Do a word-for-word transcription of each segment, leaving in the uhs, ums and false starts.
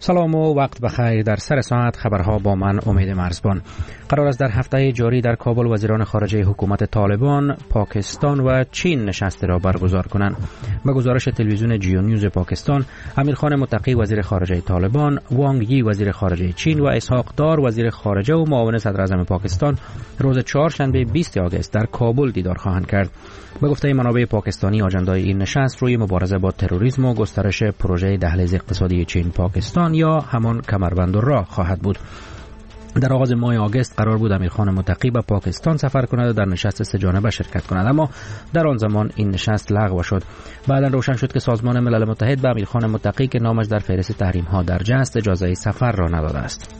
سلام و وقت بخیر. در سر ساعت خبرها با من امید مرزبان. قرار است در هفته جاری در کابل وزیران خارجه حکومت طالبان، پاکستان و چین نشست را برگزار کنند. به گزارش تلویزیون جیو نیوز پاکستان، امیرخان متقی وزیر خارجه طالبان، وانگ یی وزیر خارجه چین و اسحاق دار وزیر خارجه و معاون صدر اعظم پاکستان روز چهارشنبه بیست آگوست در کابل دیدار خواهند کرد. به گفته منابع پاکستانی، آجندای این نشست روی مبارزه با تروریسم و گسترش پروژه دهلیز اقتصادی چین پاکستان یا همان کمربند راه خواهد بود. در آغاز ماه آگوست قرار بود امیرخان متقی به پاکستان سفر کند و در نشست سه جانبه شرکت کند، اما در آن زمان این نشست لغو شد. بعدا روشن شد که سازمان ملل متحد به امیرخان متقی که نامش در فهرست تحریم ها درج است اجازه سفر را نداده است.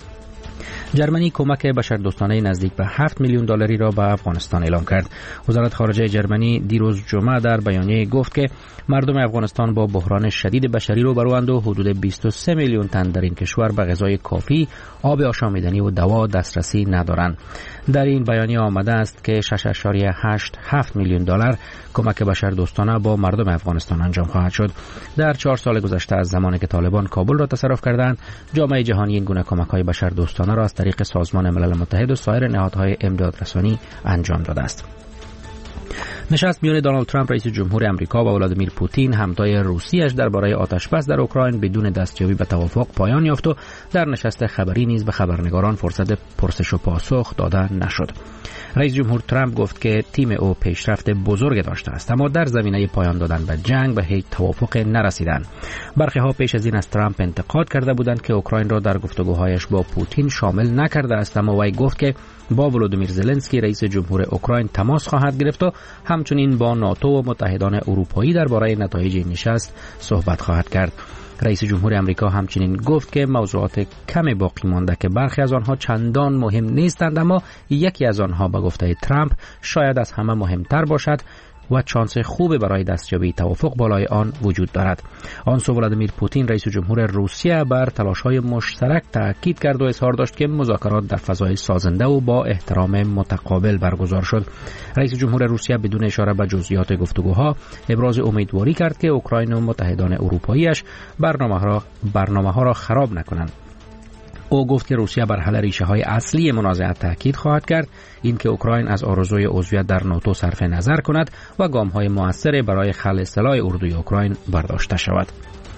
جرمنی کمک بشردوستانه نزدیک به هفت میلیون دلاری را به افغانستان اعلام کرد. وزارت خارجه جرمنی دیروز جمعه در بیانیه گفت که مردم افغانستان با بحران شدید بشری روبروند و حدود بیست و سه میلیون تن در این کشور به غذای کافی، آب آشامیدنی و دوا دسترسی ندارند. در این بیانیه آمده است که شش ممیز هشت هفت میلیون دلار کمک بشردوستانه با مردم افغانستان انجام خواهد شد. در چهار سال گذشته از زمانی که طالبان کابل را تصرف کردند، جامعه جهانی این گونه کمک‌های بشردوستانه را از طریق سازمان ملل متحد و سایر نهادهای امدادرسانی انجام داده است. نشست میان دونالد ترامپ رئیس جمهور آمریکا و ولادیمیر پوتین همتای روسیه‌اش درباره آتش‌بس در اوکراین بدون دستیابی به توافق پایان یافت و در نشست خبری نیز به خبرنگاران فرصت پرسش و پاسخ داده نشد. رئیس جمهور ترامپ گفت که تیم او پیشرفت بزرگ داشته است، اما در زمینه پایان دادن به جنگ به هیچ توافق نرسیدند. برخی ها پیش از این از ترامپ انتقاد کرده بودند که اوکراین را در گفتگوهایش با پوتین شامل نکرده است، اما وی گفت که با ولودیمیر زلنسکی رئیس جمهور اوکراین تماس خواهد گرفت و همچنین با ناتو و متحدان اروپایی درباره نتایج این نشست صحبت خواهد کرد. رئیس جمهور آمریکا همچنین گفت که موضوعات کمی باقی مانده که برخی از آنها چندان مهم نیستند، اما یکی از آنها به گفته ترامپ شاید از همه مهمتر باشد و چانس خوب برای دستیابی توافق بالای آن وجود دارد. آن سو ولادیمیر پوتین رئیس جمهور روسیه بر تلاش‌های مشترک تاکید کرد و اظهار داشت که مذاکرات در فضای سازنده و با احترام متقابل برگزار شد. رئیس جمهور روسیه بدون اشاره به جزئیات گفتگوها ابراز امیدواری کرد که اوکراین و متحدان اروپایی‌اش برنامه را برنامه‌ها را خراب نکنند. او گفت که روسیه بر حل ریشه‌های اصلی منازعه تاکید خواهد کرد، اینکه اوکراین از آرزوی عضویت در ناتو صرف نظر کند و گام‌های مؤثر برای خلع سلاح اردوی اوکراین برداشته شود.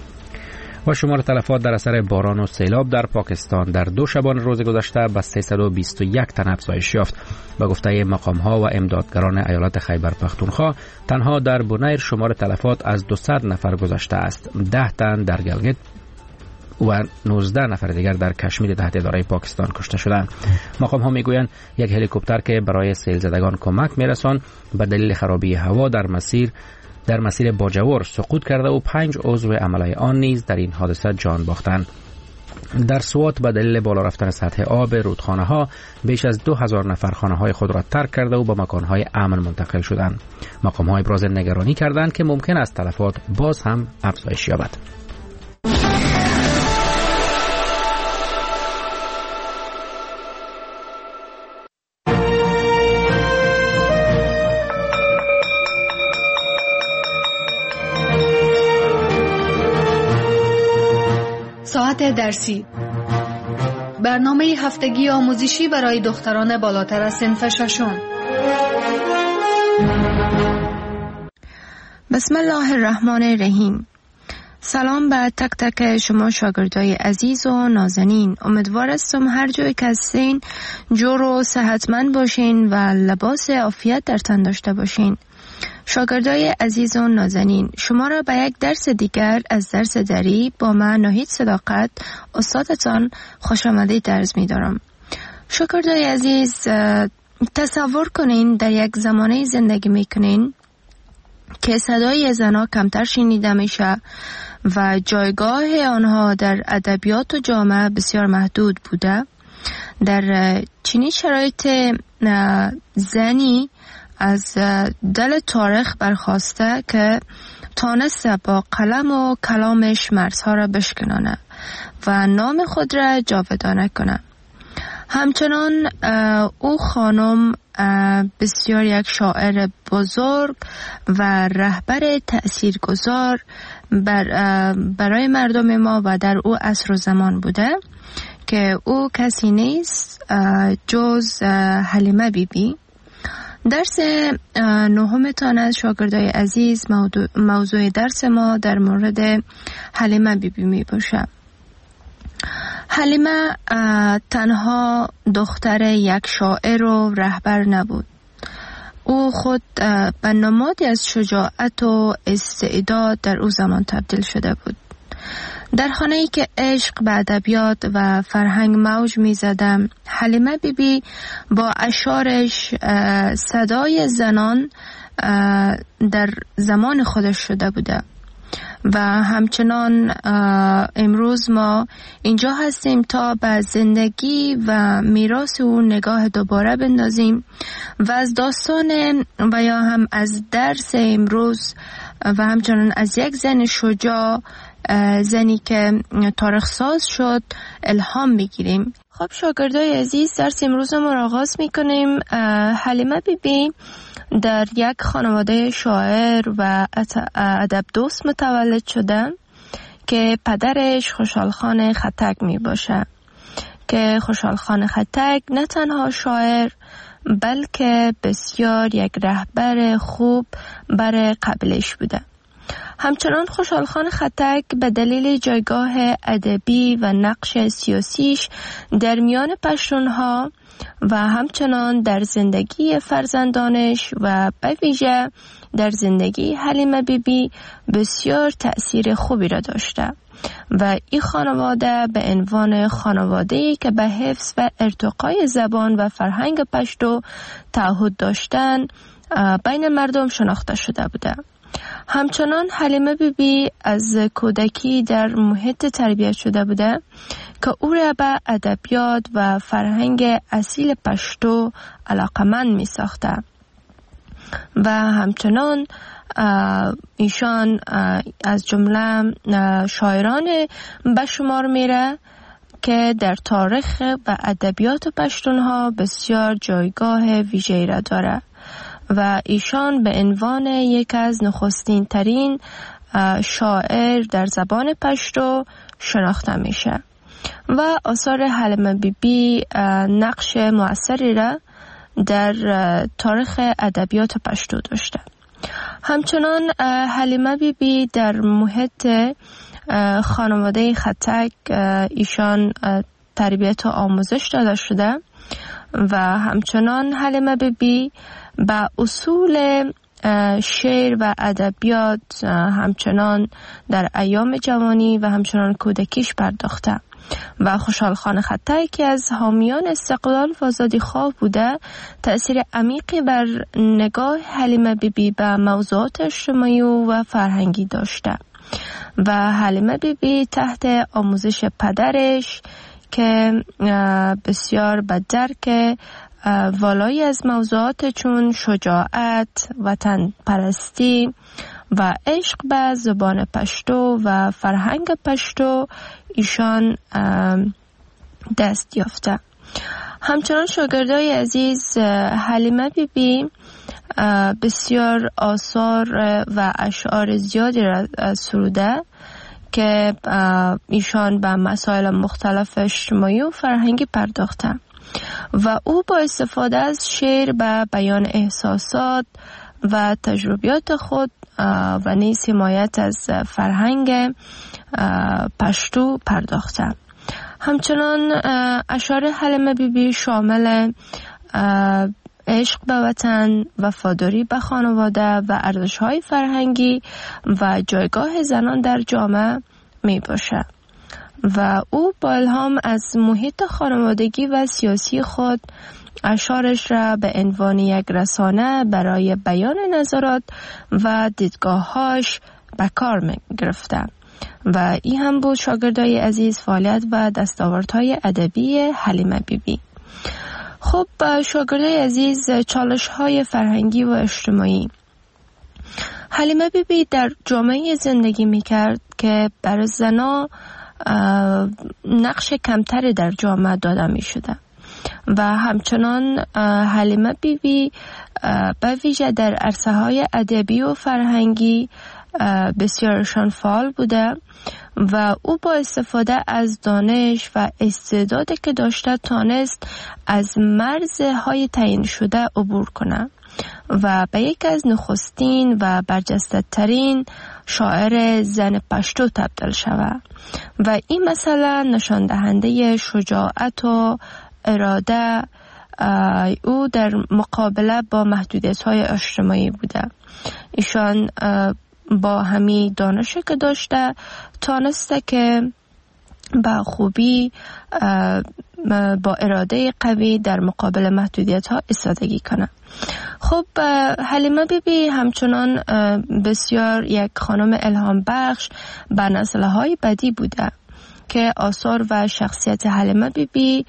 و شمار تلفات در اثر باران و سیلاب در پاکستان در دو شبانه روز گذشته به سیصد و بیست و یک تن افزایش یافت. به گفته مقام‌ها و امدادگران ایالت خیبر پختونخوا، تنها در بونیر شمار تلفات از دویست نفر گذشته است. ده تن در گلگت و نوزده نفر دیگر در کشمیر تحت اداره پاکستان کشته شدند. مقام ها میگویند یک هلیکوپتر که برای سیل زدگان کمک میرساند به دلیل خرابی هوا در مسیر در مسیر باجور سقوط کرده و پنج عضو عمله آن نیز در این حادثه جان باختند. در سوات به دلیل بالا رفتن سطح آب رودخانه ها بیش از دو هزار نفر خانه های خود را ترک کرده و به مکان های امن منتقل شدند. مقام ها ابراز نگرانی کردند که ممکن است تلفات باز هم افزایش یابد. ساعت درسی، برنامه هفتگی آموزشی برای دختران بالاتر از صنف ششم. بسم الله الرحمن الرحیم. سلام به تک تک شما شاگردای عزیز و نازنین. امیدوار هستم هر جایی که هستین جور و صحتمند باشین و لباس عافیت در تن داشته باشین. شاگردای عزیز و نازنین، شما را به یک درس دیگر از درس دری با من ناهید صداقت استادتان خوش آمدید عرض می دارم. شاگردای عزیز، تصور کنین در یک زمانه زندگی می کنین که صدای زنها کمتر شنیده میشه و جایگاه آنها در ادبیات و جامعه بسیار محدود بوده. در چنین شرایط زنی از دل تاریخ برخواسته که تانسته با قلم و کلامش مرزها را بشکنانه و نام خود را جاودانه کنه. همچنان او خانم بسیار یک شاعر بزرگ و رهبر تأثیرگذار بر برای مردم ما و در او عصر و زمان بوده که او کسی نیست جز حلیمه بی بی. درس نهمتان از شاگردای عزیز موضوع درس ما در مورد حلیمه بی بی می باشه. حلیمه تنها دختر یک شاعر و رهبر نبود. او خود به نمادی از شجاعت و استعداد در او زمان تبدیل شده بود. در خانه‌ای که عشق به ادبیات و فرهنگ موج می‌زد، حلیمه بی بی با اشعارش صدای زنان در زمان خودش شده بوده و همچنان امروز ما اینجا هستیم تا به زندگی و میراث او نگاه دوباره بندازیم و از داستان و یا هم از درس امروز و همچنان از یک زن شجاع، زنی که تاریخ ساز شد، الهام بگیریم. خب شاگردای عزیز، درس امروز ما را آغاز میکنیم. حلیمه بی بی در یک خانواده شاعر و ادب دوست متولد شده که پدرش خوشحال خان خطک می باشه که خوشحال خان خطک نه تنها شاعر بلکه بسیار یک رهبر خوب برای قبیلش بوده. همچنان خوشحال خان خطک به دلیل جایگاه ادبی و نقش سیاسیش در میان پشتونها و همچنان در زندگی فرزندانش و به ویژه در زندگی حلیمه بی بی بسیار تأثیر خوبی را داشته و این خانواده به عنوان خانواده‌ای که به حفظ و ارتقای زبان و فرهنگ پشتو تعهد داشتن بین مردم شناخته شده بوده. همچنان حلیمه بی بی از کودکی در محیط تربیت شده بوده که او را به ادبیات و فرهنگ اصیل پشتو علاقمند می ساخته و همچنان ایشان از جمله شاعران به شمار میره که در تاریخ و ادبیات پشتونها بسیار جایگاه ویژه‌ای را داره و ایشان به عنوان یک از نخستین ترین شاعر در زبان پشتو شناخته میشه و آثار حلیمه بی بی نقش مؤثری را در تاریخ ادبیات پشتو داشته. همچنان حلیمه بی بی در محیط خانواده خطک ایشان تربیت و آموزش داده شده و همچنان حلیمه بی بی با اصول شعر و ادبیات همچنان در ایام جوانی و همچنان کودکیش پرداخته و خوشحال خان خطک که از حامیان استقلال و آزادی خواه بوده تأثیر عمیقی بر نگاه حلیمه بی بی به موضوعات اجتماعی و فرهنگی داشته و حلیمه بی بی تحت آموزش پدرش که بسیار به درک والایی از موضوعات چون شجاعت، وطن پرستی و عشق به زبان پشتو و فرهنگ پشتو ایشان دست یافته. همچنان شاگردای عزیز، حلیمه بی بی بسیار آثار و اشعار زیادی را سروده که ایشان به مسائل مختلف اجتماعی و فرهنگی پرداخته و او با استفاده از شعر به بیان احساسات و تجربیات خود و نیز حمایت از فرهنگ پشتو پرداخته. همچنان اشعار حلیمه بی بی شامل عشق به وطن، وفاداری به خانواده و ارزش‌های فرهنگی و جایگاه زنان در جامعه می باشه و او با الهام از محیط خانوادگی و سیاسی خود اشعارش را به عنوان یک رسانه برای بیان نظرات و دیدگاه‌هاش به کار می گرفته و این هم بود شاگردای عزیز فعالیت و دستاوردهای ادبی حلیمه بی بی. خب شاگردای عزیز، چالش‌های فرهنگی و اجتماعی. حلیمه بی بی در جامعه زندگی می‌کرد که برای زنان نقش کمتری در جامعه داده می‌شده و همچنان حلیمه بیبی به ویژه در عرصه های ادبی و فرهنگی بسیارشان فعال بوده و او با استفاده از دانش و استعدادی که داشته تانست از مرزهای تعیین شده عبور کنه و به یک از نخستین و برجسته ترین شاعر زن پشتو تبدیل شود و این مثلا نشان دهنده شجاعت و اراده او در مقابله با محدودیت‌های اجتماعی بوده. ایشان با همین دانشی که داشته تانسته که با خوبی با اراده قوی در مقابل محدودیت ها ایستادگی کنه. خب حلیمه بیبی همچنان بسیار یک خانم الهام بخش به نسل‌های بعدی بوده که آثار و شخصیت حلیمه بیبی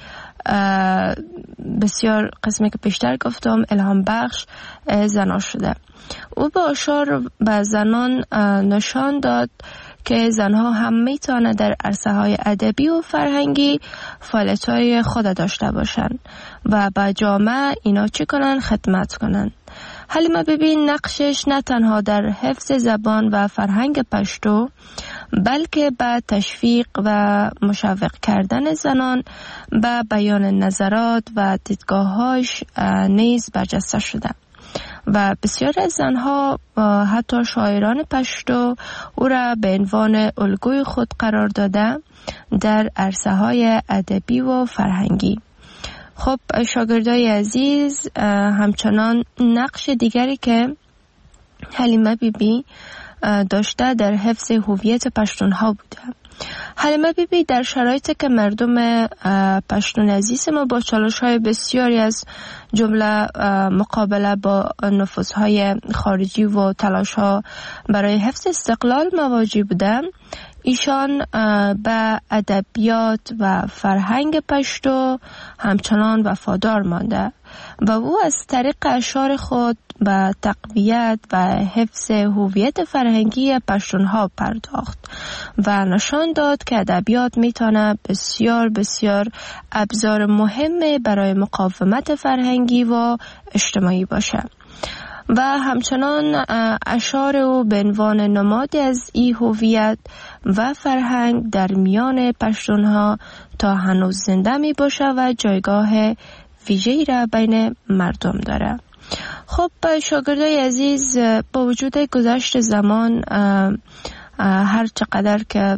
بسیار قسمی که پیشتر گفتم الهام بخش زنان شده. او با اشار به زنان نشان داد که زنها هم میتونه در عرصه های ادبی و فرهنگی فعالیت های خود داشته باشن و با جامعه اینا چی کنن؟ خدمت کنن. حلیمه بیبی نقشش نه تنها در حفظ زبان و فرهنگ پشتو بلکه به تشویق و مشوق کردن زنان به بیان نظرات و دیدگاه‌هاش نیز برجسته شده و بسیار از زنها حتی شاعران پشتو او را به عنوان الگوی خود قرار داده در عرصه های ادبی و فرهنگی. خب شاگردای عزیز، همچنان نقش دیگری که حلیمه بیبی داشته در حفظ هویت پشتونها بوده. حلیمه بیبی در شرایطی که مردم پشتون عزیز ما با چالش‌های بسیاری از جمله مقابله با نفوذهای خارجی و تلاش‌ها برای حفظ استقلال مواجه بودند، ایشان به ادبیات و فرهنگ پشتو همچنان وفادار مانده و او از طریق اشعار خود به تقویت و حفظ هویت فرهنگی پشتونها پرداخت و نشان داد که ادبیات میتونه بسیار بسیار ابزار مهمی برای مقاومت فرهنگی و اجتماعی باشه و همچنان اشعار او به عنوان نمادی از این هویت و فرهنگ در میان پشتونها تا هنوز زنده می باشه و جایگاه ویژه‌ای را بین مردم داره. خب شاگردای عزیز، با وجود گذشت زمان، هر چقدر که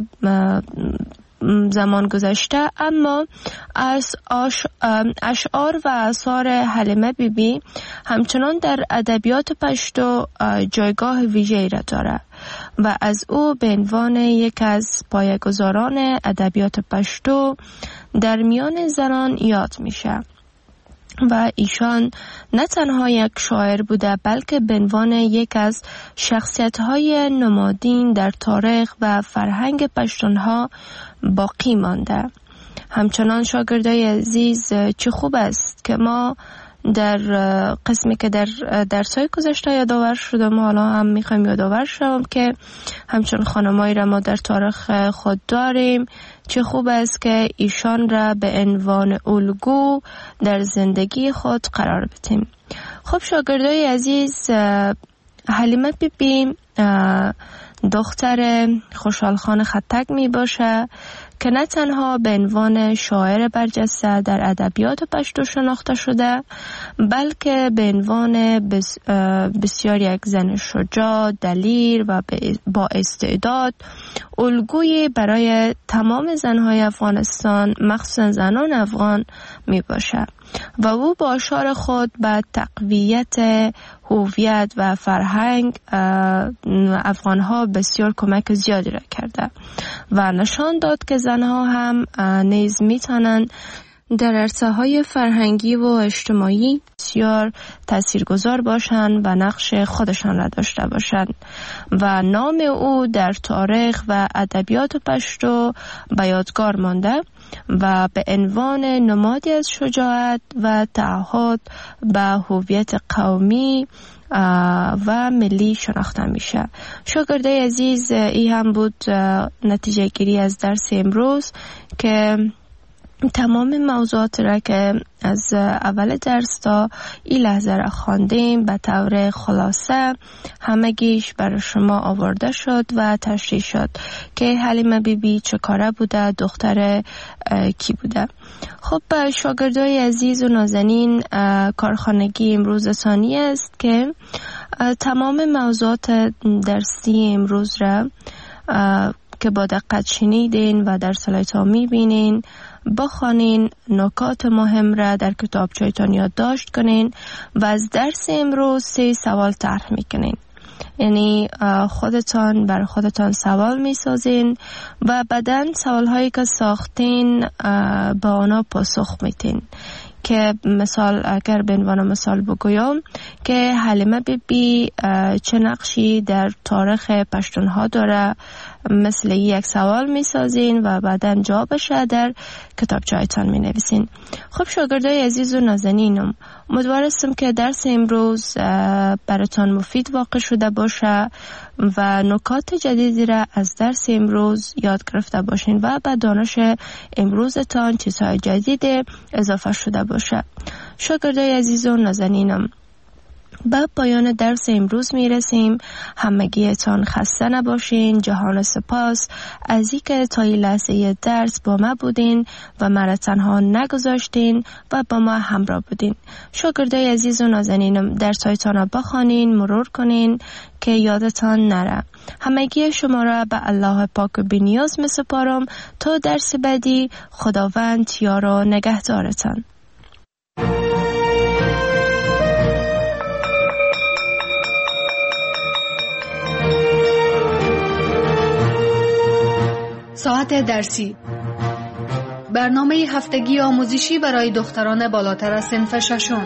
زمان گذشته، اما از اشعار و آثار حلیمه بیبی همچنان در ادبیات پشتو جایگاه ویژه‌ای را داره و از او به عنوان یک از پایه‌گذاران ادبیات پشتو در میان زنان یاد میشه و ایشان نه تنها یک شاعر بوده بلکه به عنوان یک از شخصیت‌های نمادین در تاریخ و فرهنگ پشتونها باقی مانده. همچنان شاگردای عزیز، چه خوب است که ما در قسمی که در درس‌های گذشته یادآور شدم، حالا هم میخوایم یادآور شوم که همچون خانمایی را ما در تاریخ خود داریم. چه خوب است که ایشان را به عنوان الگو در زندگی خود قرار بدیم. خب شاگردای عزیز، حلیمه بیبی دختر خوشحال خان خطک می باشه که نه تنها به عنوان شاعر برجسته در ادبیات پشتو شناخته شده بلکه به عنوان بس بسیار یک زن شجاع، دلیر و با استعداد الگویی برای تمام زنهای افغانستان، مخصوصا زنان افغان می باشه و او با اشعار خود به تقویت هویت و فرهنگ افغانها بسیار کمک زیادی را کرده و نشان داد که زنها هم نیز میتونند در عرصه‌های فرهنگی و اجتماعی بسیار تاثیرگذار باشند و نقش خودشان را داشته باشند و نام او در تاریخ و ادبیات پشتو به یادگار مانده و به عنوان نمادی از شجاعت و تعهد به هویت قومی و ملی شناخته میشه. شاگردای عزیز، این هم بود نتیجه گیری از درس امروز که تمام موضوعات را که از اول درس تا این لحظه را خواندیم به طور خلاصه همگیش برای شما آورده شد و تشریح شد که حلیمه بی بی چه کاره بوده، دختر کی بوده. خب شاگردای عزیز و نازنین، کارخانگی امروز ثانی است که تمام موضوعات درسی امروز را که با دقت شنیدین و در سلایت ها میبینین بخوانین، نکات مهم را در کتابچه‌تان یادداشت کنین و از درس امروز سه سوال طرح میکنین. یعنی خودتان بر خودتان سوال میسازین و بعداً سوال هایی که ساختین به آنها پاسخ میتین. که مثال اگر به عنوان مثال بگویم که حلیمه بی بی چه نقشی در تاریخ پشتونها داره، مثل یک سوال می سازین و بعدا جوابش در کتابچه‌تان می نویسین. خب شاگردای عزیز و نازنینم، امیدوارم که درس امروز براتان مفید واقع شده باشه و نکات جدیدی را از درس امروز یاد گرفته باشین و به دانش امروزتان چیزهای جدید اضافه شده باشه. شاگردای عزیز و نازنینم، به پایان درس امروز میرسیم. همگیتان خسته نباشین. جهان سپاس از اینکه تا این لحظه درس با ما بودین و مرا تنها نگذاشتین و با ما همراه بودین. شاگردای عزیز و نازنینم، درسایتان را بخوانین، مرور کنین که یادتان نره. همگی شما را به الله پاک و بی‌نیاز میسپارم تا درس بعدی. خداوند یار و نگهدارتان. ساعت درسی، برنامه هفتگی آموزشی برای دختران بالاتر از صنف ششم.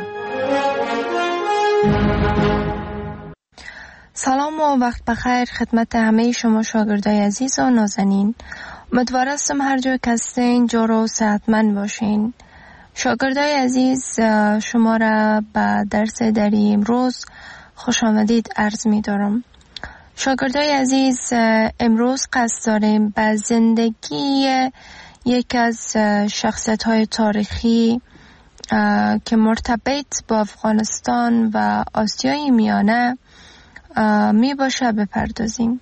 سلام و وقت بخیر خدمت همه شما شاگردای عزیز و نازنین. امیدوار هستم هر جای که هستین جور و صحتمند باشین. شاگردای عزیز، شما را به درس دری امروز خوش آمدید عرض می دارم. شاگردای عزیز، امروز قصد داریم به زندگی یک از شخصیت های تاریخی که مرتبط با افغانستان و آسیای میانه می باشه بپردازیم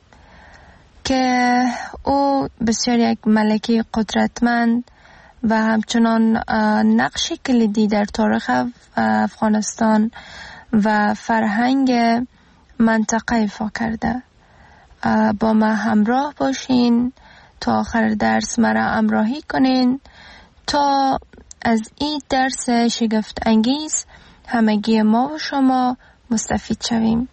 که او بسیار یک ملکه قدرتمند و همچنان نقش کلیدی در تاریخ افغانستان و فرهنگ منطقه ایفا کرده. با ما همراه باشین تا آخر درس مرا همراهی کنین تا از این درس شگفت انگیز همگی ما و شما مستفید شویم.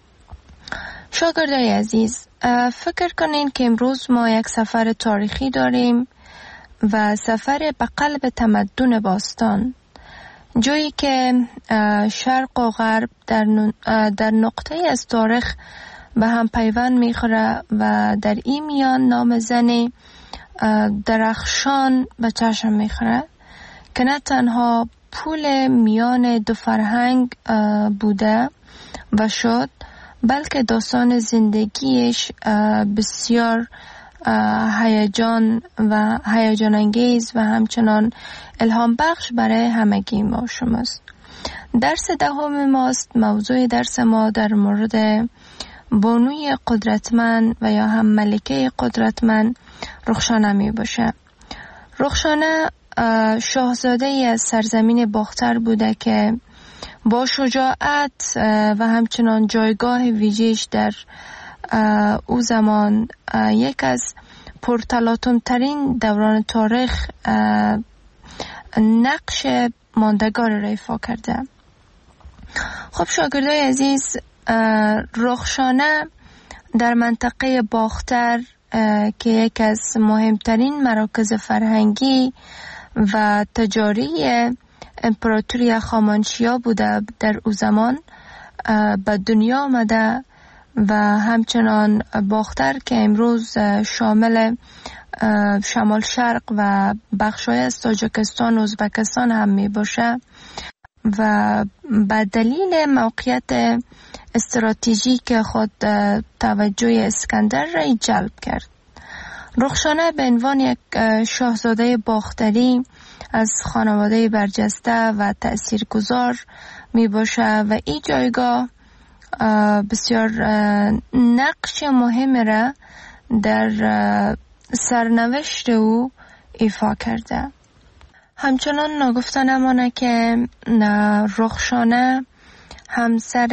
شاگردای عزیز، فکر کنین که امروز ما یک سفر تاریخی داریم و سفر به قلب تمدن باستان، جایی که شرق و غرب در, در نقطه از تاریخ به هم پیوند میخوره و در این میان نام زن درخشان به چشم میخوره که نه تنها پول میان دو فرهنگ بوده و شد، بلکه داستان زندگیش بسیار هیجان و هیجان انگیز و همچنان الهام بخش برای همگی ما شماست. درس دهم ماست. موضوع درس ما در مورد بانوی قدرتمند و یا هم ملکه قدرتمند رخشانه می باشه. رخشانه شاهزاده ای از سرزمین باختر بوده که با شجاعت و همچنان جایگاه ویژه‌اش در او زمان یک از پرتلاطم ترین دوران تاریخ نقش ماندگار را ایفا کرده. خب شاگردای عزیز، رخشانه در منطقه باختر که یک از مهمترین مراکز فرهنگی و تجاری امپراتوری هخامنشیا بوده در او زمان به دنیا آمده و همچنان باختر که امروز شامل شمال شرق و بخشای از تاجیکستان و ازبکستان هم می باشه و به دلیل موقعیت استراتژیک خود توجه اسکندر را جلب کرد. رخشانه به عنوان یک شاهزاده باختری از خانواده برجسته و تأثیرگذار می باشه و این جایگاه بسیار نقش مهم را در سرنوشت او ایفا کرده. همچنان نگفته نمانه که رخشانه همسر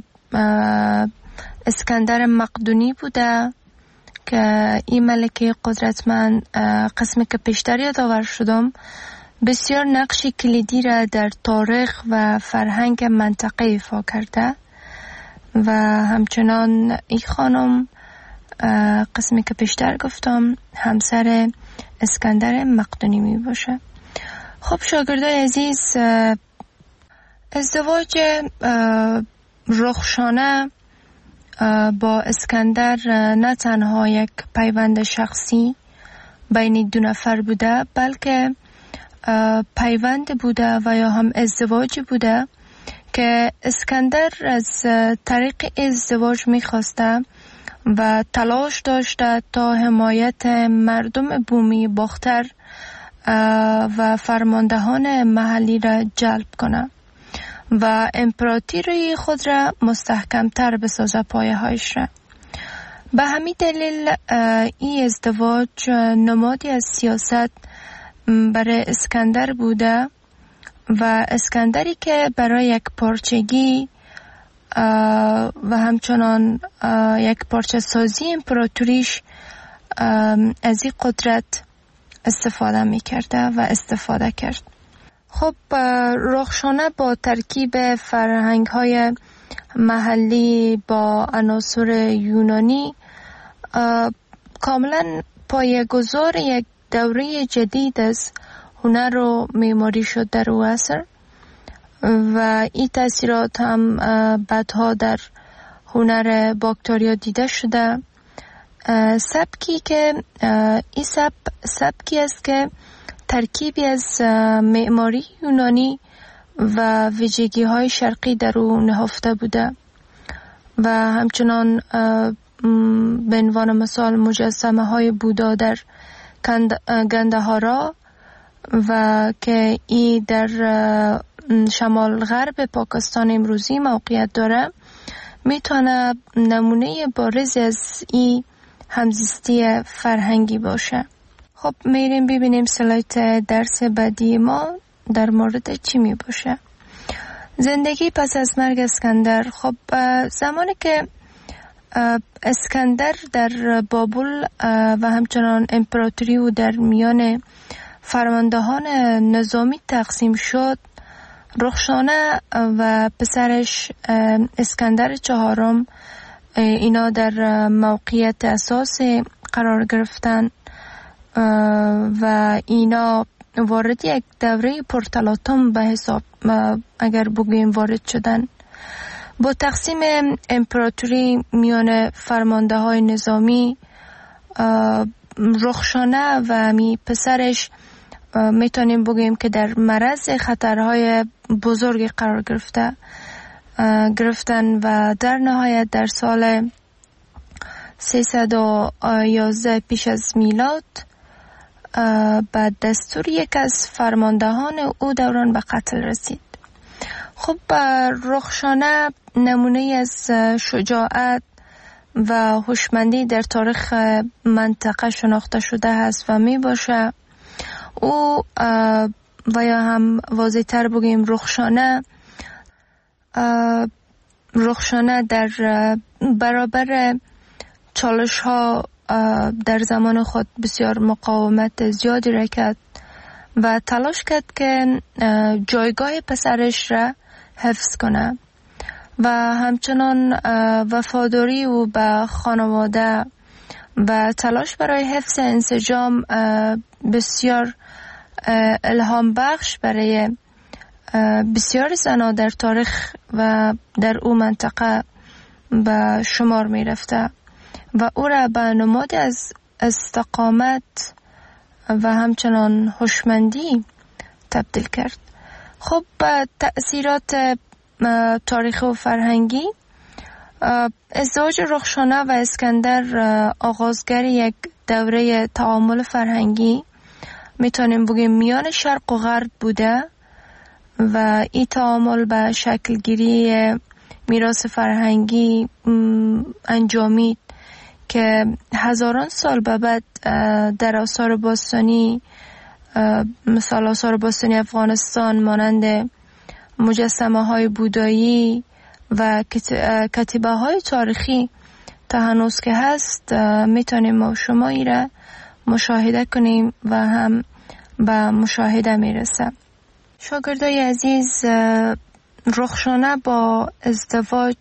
اسکندر مقدونی بوده که این ملکه قدرتمند، قسمی که پیشتر یادآور شدم، بسیار نقش کلیدی را در تاریخ و فرهنگ منطقه ایفا کرده و همچنان این خانم قسمی که پیشتر گفتم همسر اسکندر مقدونی می باشه. خب شاگردای عزیز، ازدواج رخشانه با اسکندر نه تنها یک پیوند شخصی بین دو نفر بوده، بلکه پیوند بوده و یا هم ازدواج بوده که اسکندر از طریق ازدواج میخواسته و تلاش داشته تا حمایت مردم بومی باختر و فرماندهان محلی را جلب کنه و امپراتوری خود را مستحکمتر بسازه، پایه هایش را. به همین دلیل این ازدواج نمادی از سیاست برای اسکندر بوده و اسکندری که برای یک پارچگی و همچنان یک پارچه سازی امپراتوریش از این قدرت استفاده می کرده و استفاده کرد. خب رخشانه با ترکیب فرهنگ های محلی با عناصر یونانی کاملا پایه‌گذار یک دوره جدید از هنر و معماری شد در او عصر و این تاثیرات هم بعدها در هنر باکتریا دیده شده. سبکی که این سب سبکی است که ترکیبی از معماری یونانی و ویژگی های شرقی در او نهفته بوده و همچنان به عنوان مثال مجسمه های بودا در گندهارا و که این در شمال غرب پاکستان امروزی موقعیت داره میتونه نمونه بارزی از این همزیستی فرهنگی باشه. خب میریم ببینیم سلایت درس بعدی ما در مورد چی می باشه. زندگی پس از مرگ اسکندر. خب زمانی که اسکندر در بابل و همچنان امپراتوری و در میان فرماندهان نظامی تقسیم شد، رخشانه و پسرش اسکندر چهارم اینا در موقعیت اساسی قرار گرفتن و اینا وارد یک دوره پرتلاطم به حساب اگر بگوییم وارد شدن. با تقسیم امپراتوری میان فرمانده های نظامی، رخشانه و می پسرش میتونیم بگوییم که در معرض خطرهای بزرگی قرار گرفته گرفتن و در نهایت در سال سیصد و یازده پیش از میلاد بعد دستور یک از فرماندهان او دوران به قتل رسید. خب رخشانه نمونه از شجاعت و هوشمندی در تاریخ منطقه شناخته شده است و می باشه. او و یا هم واضح تر بگیم رخشانه رخشانه در برابر چالش ها در زمان خود بسیار مقاومت زیادی را کرد و تلاش کرد که جایگاه پسرش را حفظ کنه و همچنان وفاداری او به خانواده و تلاش برای حفظ انسجام بسیار الهام بخش برای بسیار زنها در تاریخ و در او منطقه به شمار می رفته و او را به نماد از استقامت و همچنان هوشمندی تبدیل کرد. خب تأثیرات تاریخی و فرهنگی، ازدواج رخشانه و اسکندر آغازگر یک دوره تعامل فرهنگی میتونیم بگیم میان شرق و غرب بوده و این تعامل به شکل گیری میراث فرهنگی انجامید که هزاران سال به بعد در آثار باستانی، مثال آثار باستانی افغانستان مانند مجسمه های بودایی و کتیبه های تاریخی تا هنوز که هست میتونیم ما شما ای را مشاهده کنیم و هم به مشاهده میرسه. شاگردای عزیز، رخشانه با ازدواج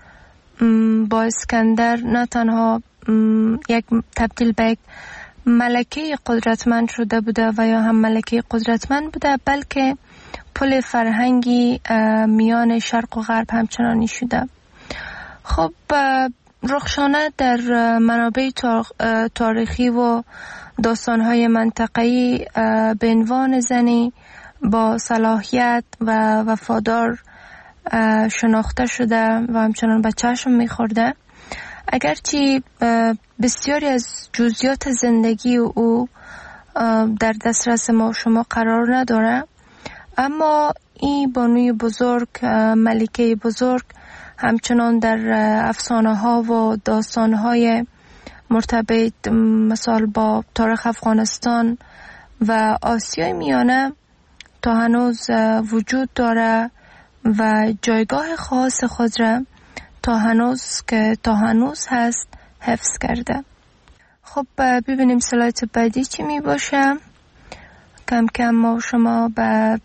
با اسکندر نه تنها یک تبدیل به یک ملکه قدرتمند شده بوده و یا هم ملکه قدرتمند بوده، بلکه پل فرهنگی میان شرق و غرب همچنانی شده. خب رخشانه در منابع تاریخی و داستان‌های منطقه‌ای به عنوان زنی با صلاحیت و وفادار شناخته شده و همچنان به چشم می‌خورده. اگرچه بسیاری از جزئیات زندگی او در دسترس ما و شما قرار نداره، اما این بانوی بزرگ، ملکه بزرگ، همچنان در افسانه ها و داستان های مرتبط مثال با تاریخ افغانستان و آسیای میانه تا هنوز وجود داره و جایگاه خاص خود را تا هنوز که تا هنوز هست حفظ کرده. خب ببینیم سلایت بعدی چی می باشه. کم کم ما شما به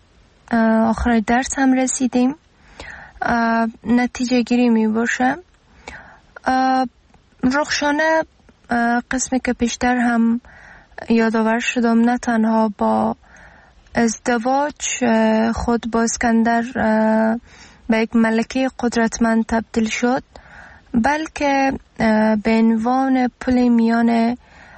آخر درس هم رسیدیم. نتیجه گیری می باشه. رخشانه قسمی که پیشتر هم یادآور شدم نه تنها با ازدواج خود با اسکندر به یک ملکه قدرتمند تبدیل شد، بلکه به عنوان پل میان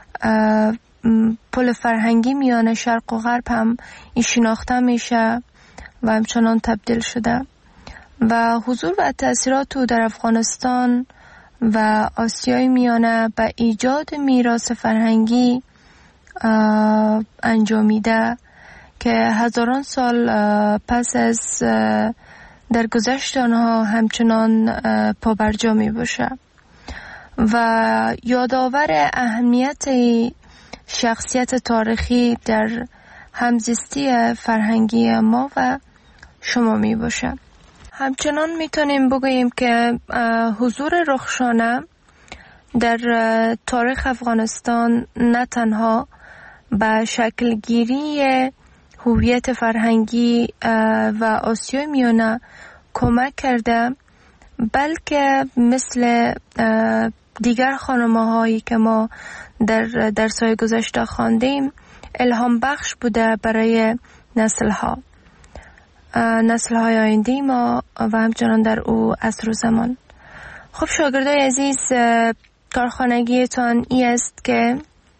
پل فرهنگی میان شرق و غرب هم این شناخته میشه و همچنان تبدیل شده و حضور و تأثیرات او در افغانستان و آسیای میانه به ایجاد میراث فرهنگی انجامیده که هزاران سال پس از در گذشت آنها همچنان پابرجا می باشه و یادآور اهمیت شخصیت تاریخی در همزیستی فرهنگی ما و شما می باشه. همچنان می تونیم بگوییم که حضور رخشانه در تاریخ افغانستان نه تنها به شکل گیری هویت فرهنگی و آسیای میانه کمک کرده، بلکه مثل دیگر خانمه هایی که ما در درس‌های گذشته خواندیم الهام بخش بوده برای نسل ها نسل های آینده ما و همچنان در او عصر و زمان. خب شاگردای عزیز، کارخانگیتان ای است که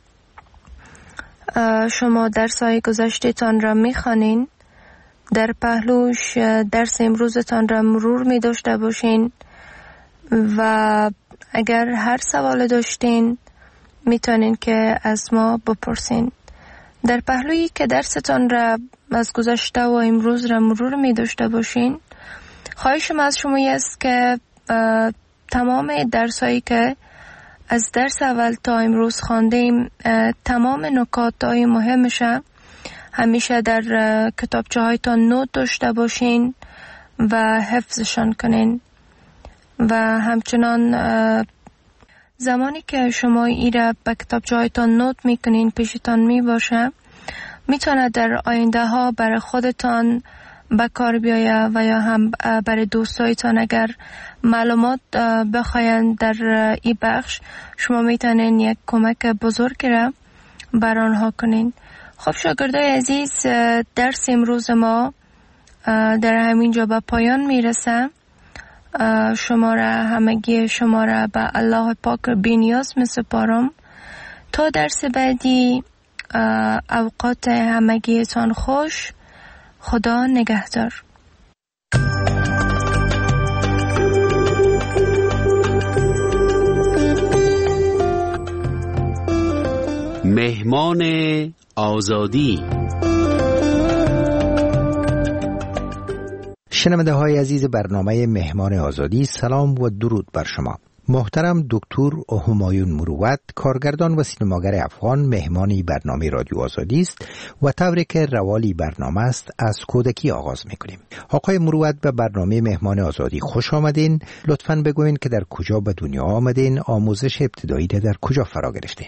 شما درس‌های گذشته‌تان را می‌خوانین، در پهلوش درس امروزتان را مرور می داشته باشین و اگر هر سوال داشتین میتونین که از ما بپرسین. در پهلویی که درستان را از گذشته و امروز را مرور می داشته باشین، خواهشم از شما است که تمام درسایی که از درس اول تا امروز خواندیم، تمام نکات های مهمش همیشه در کتابچه هایتان نوت داشته باشین و حفظشان کنین و همچنان زمانی که شما ایره به کتابچه هایتان نوت میکنین پیشتان می باشه، میتونه در آینده ها برای خودتان به کار بیایه و یا هم برای دوستایتان اگر معلومات بخواین در این بخش، شما میتونین یک کمک بزرگی را بر آنها کنین. خب شاگردای عزیز، درس امروز ما در همین جا به پایان میرسه. شما را همگی شما را به الله پاک بی‌نیاز میسپارم. تا درس بعدی، اوقات همگیتان خوش. خدا نگهدار. مهمان آزادی. شنونده های عزیز برنامه مهمان آزادی، سلام و درود بر شما. محترم دکتر همایون مروت، کارگردان و سینماگر افغان، مهمانی برنامه رادیو آزادی است و طوری که روالی برنامه است از کودکی آغاز میکنیم. آقای مروت به برنامه مهمان آزادی خوش آمدین. لطفاً بگوین که در کجا به دنیا آمدین، آموزش ابتدایی در کجا فرا گرفتین؟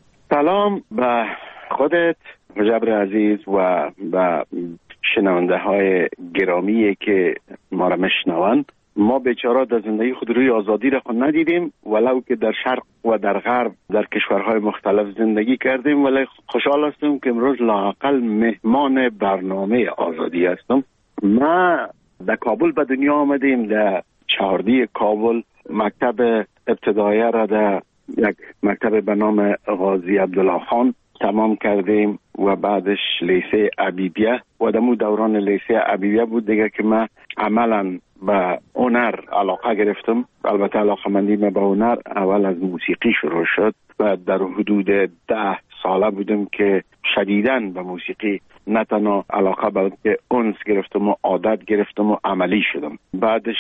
سلام به خودت مجبر عزیز و به شنونده های گرامی که ما را میشنوند. ما بیچاره در زندگی خود روی آزادی را خود ندیدیم، ولو که در شرق و در غرب در کشورهای مختلف زندگی کردیم، ولی خوشحال هستم که امروز لااقل مهمان برنامه آزادی هستم. ما در کابل به دنیا آمدیم، در چهاردی کابل مکتب ابتدایی را در یک مکتب به نام غازی عبدالله خان تمام کردیم و بعدش لیسه عبیبیه و دمو دوران لیسه عبیبیه بود دیگه که من عملا به هنر علاقه گرفتم. البته علاقه مندی من به هنر اول از موسیقی شروع شد و در حدود ده ساله بودم که شدیداً به موسیقی نه تنها علاقه بلکه انس گرفتم و عادت گرفتم و عملی شدم. بعدش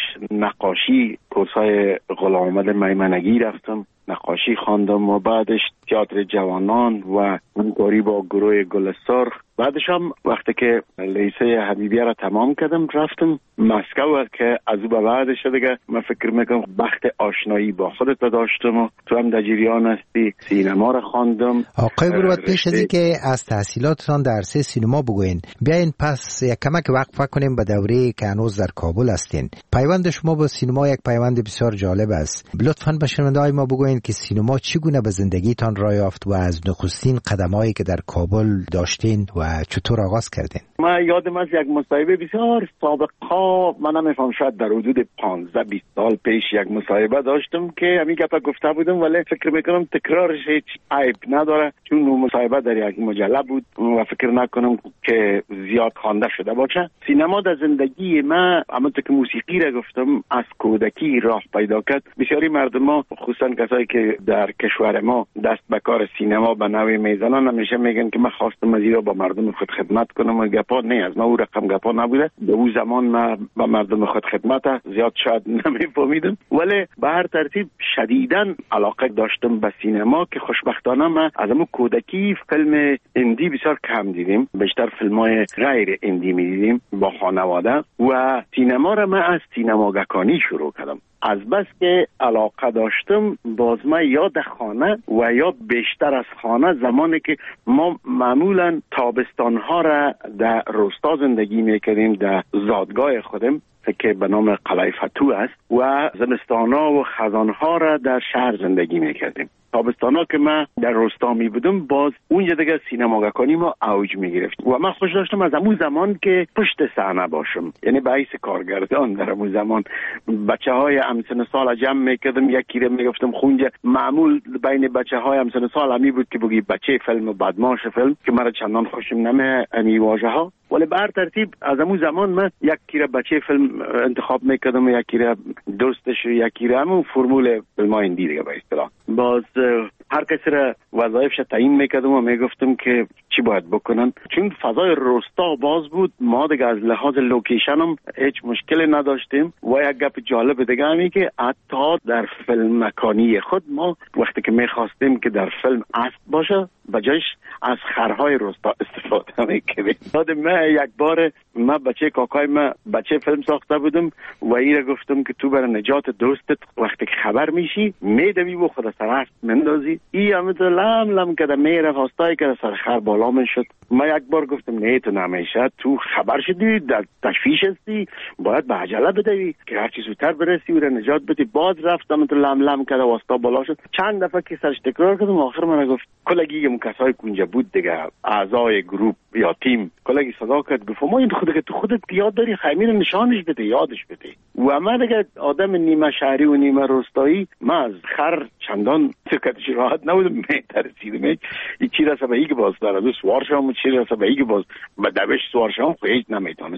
نقاشی کورسای غلام احمد میمنگی رفتم، نقاشی خواندم و بعدش تئاتر جوانان و همکاری با گروه گل سرخ. بعدش هم وقتی که لیسه حبیبیه را تمام کردم رفتم مسکو که از او به بعدش دیگه من فکر میکنم بخت آشنایی با خودت داشتم و تو هم در جریان هستی. سینما را خواندم. آقای مروت، پیش از اینکه از تحصیلاتتان در عرصه سینما بگوین، بیاین پس یک کمک وقفه کنیم به دوره که هنوز در کابل هستین. پیوند شما با سینما یک پیوند بسیار جالب است. لطفاً به شنونده‌های ما بگوین که سینما چگونه به زندگیتان راه یافت و از نخستین قدمایی که در کابل داشتین و چطور آغاز کردین؟ من یادم از یک مصاحبه بسیار سابقا، من نمیفهم شاید در حدود پانزده بیست سال پیش یک مصاحبه داشتم که همین گپا گفته بودم، ولی فکر میکنم تکرارش هیچ عیب نداره چون اون مصاحبه در یک مجله بود و فکر نکنم که زیاد خوانده شده باشه. سینما در زندگی من همونطور که موسیقی را گفتم از کودکی راه پیدا کرد. بسیاری مردم ها خصوصا کسایی که در کشور ما دست به کار سینما به نوعی میزنن همیشه میگن که من خواستم از ایرا با مردم خود خدمت کنم و گپا نه از ما او رقم گپا نبوده. به اون زمان من با مردم خود خدمت زیاد شاید نمیفهمیدم، ولی به هر ترتیب شدیداً علاقه داشتم به سینما که خوشبختانه من از همون کودکی فیلم اندی بسیار کم دیدیم، بیشتر فیلم‌های غیر اندی می‌دیدیم با خانواده و سینما را من از سینماگکانی شروع کردم. از بس که علاقه داشتم باز من یا در خانه و یا بیشتر از خانه، زمانی که ما معمولا تابستانها را در روستا زندگی میکردیم در زادگاه خودم که به نام قلعه فتو است و زمستانها و خزانها را در شهر زندگی میکردیم. تابستانا که من در روستا می بودم باز اونجا دیگه سینماگکانی ما اوج می گرفت و من خوش داشتم از همون زمان که پشت صحنه باشم، یعنی به حیث کارگردان در همون زمان بچه های همسن سال جمع میکردم، یکی رو میگفتم خونجا. معمول بین بچه های همسن سال همی بود که بگی بچه فیلم و بدماش فیلم که مرا چندان خوشم نمی امی واژه ها، ولی به هر ترتیب از همون زمان من یکی رو بچه فیلم انتخاب میکردم و یکی رو دوستش و یکی رو همون فرمول فیلم های اندی دیگه به اصطلاح. باز هر کسی را وظایفش تعیین میکردم و میگفتم که چی باید بکنن. چون فضای روستا باز بود ما دیگه از لحاظ لوکیشن هم هیچ مشکلی نداشتیم و یک گپ جالب دیگه همی که حتی در فیلم مکانی خود ما وقتی که میخواستیم که در فیلم اسب باشه بجایش از خرهای روستا استفاده میکردیم. یادم من یک بار من بچه کاکای من بچه فیلم ساخته بودم و ایره گفتم که تو برای نجات دوستت وقتی که خبر میشی میدوی و خود سر اسب مندازی. ای همه لم لم کده میره خواستای که سر خر بالا من شد. من یک بار گفتم نه تو نمیشه، تو خبر شدی در تشویش هستی باید به عجله بدوی که هرچی زودتر برسی و نجات بدی. باز رفتم تو لم لم کده واسطا بالا شد. چند دفعه که سرش تکرار کردم آخر من گفت کلگی اون کسای کونجا بود دیگه اعضای گروپ یا تیم کلگی صدا کرد گفت ما این خودت تو خودت یاد داری خیمین نشانش بده یادش بده. و من دیگه آدم نیمه شهری و نیمه روستایی من از خر چندان سکتش راحت نبودم میترسیدم این چی رسه به ایگ باز داره دو سوار شام و چی رسه به ایگ باز به دوش سوار شام خیلی نمیتونستم.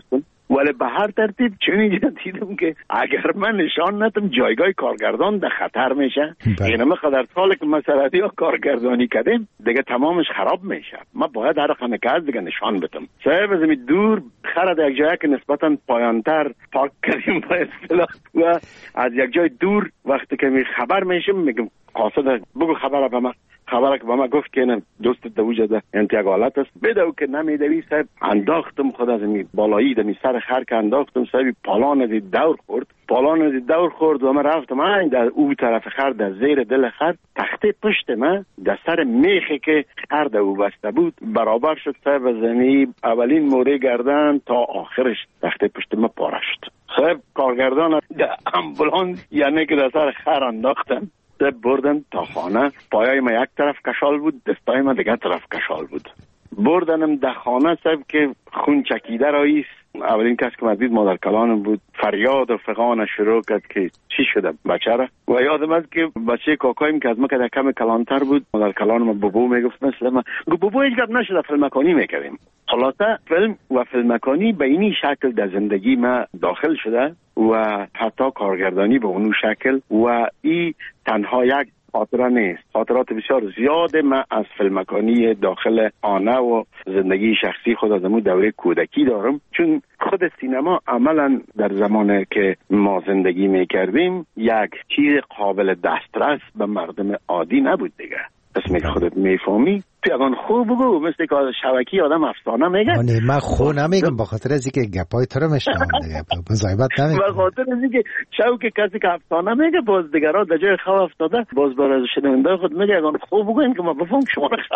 ولی به هر ترتیب چنین دیدم که اگر من نشان ندم جایگاه کارگردان در خطر میشه. این همه قدر سال که مسئله ها کارگردانی کردیم دیگه تمامش خراب میشه. ما باید هر خانه که از دیگه نشان بدم. صاحب از می دور خرد یک جایی که نسبتا پایانتر پارک کردیم با اصطلاح و از یک جای دور وقتی که می خبر میشم میگم قاصد بگو خبر به من. خبره که با ما گفت که این دوست دوجه ده انتیاگ حالت است بدو که نمیدوی صاحب انداختم خود از می بالایی دمی سر خر که انداختم صاحب پالان از دور خورد پالان از دور خورد و من رفتم این در او طرف خر در زیر دل خر تخته پشت من در سر میخی که خر در او بسته بود برابر شد صاحب زمین اولین موره گردن تا آخرش تخته پشت من پاره شد. صاحب کارگردان در امبولانس یعنی که در سر خر انداختن بردن تا خانه. پایای ما یک طرف کشال بود دستای ما دیگه طرف کشال بود. بردنم در خانه صاحب که خون چکیده راییست. اولین کس که مدید مادر کلانم بود. فریاد و فغان شروع کرد که چی شده بچه را و یادم است که بچه کاکایم که از ما که در کم کلانتر بود مادر کلانم بابو میگفت مثل ما گو بابو هیچ گپ نشده فیلمکانی میکردیم. خلاصه فیلم و فیلمکانی به اینی شکل در زندگی ما داخل شده و حتی کارگردانی به اونو شکل و ای تنها یک خاطره نیست. خاطرات بسیار زیاده من از فیلمکانی داخل آنه و زندگی شخصی خود از امو دوره کودکی دارم چون خود سینما عملا در زمانی که ما زندگی میکردیم یک چیز قابل دسترس به مردم عادی نبود دیگه. اسمی که خودت میفهمی پیغان خوب بگو مثل که شبکی آدم افسانه میگه. نه من خو نمیگم به خاطر از اینکه گپای تو رو میشنم دیگه مزایبت نمیگم به خاطر از اینکه شو که کسی که افسانه میگه باز دیگرها در جای خواب افتاده باز برای شنونده خود میگه اگه خوب بگوین که ما بفهم شما رو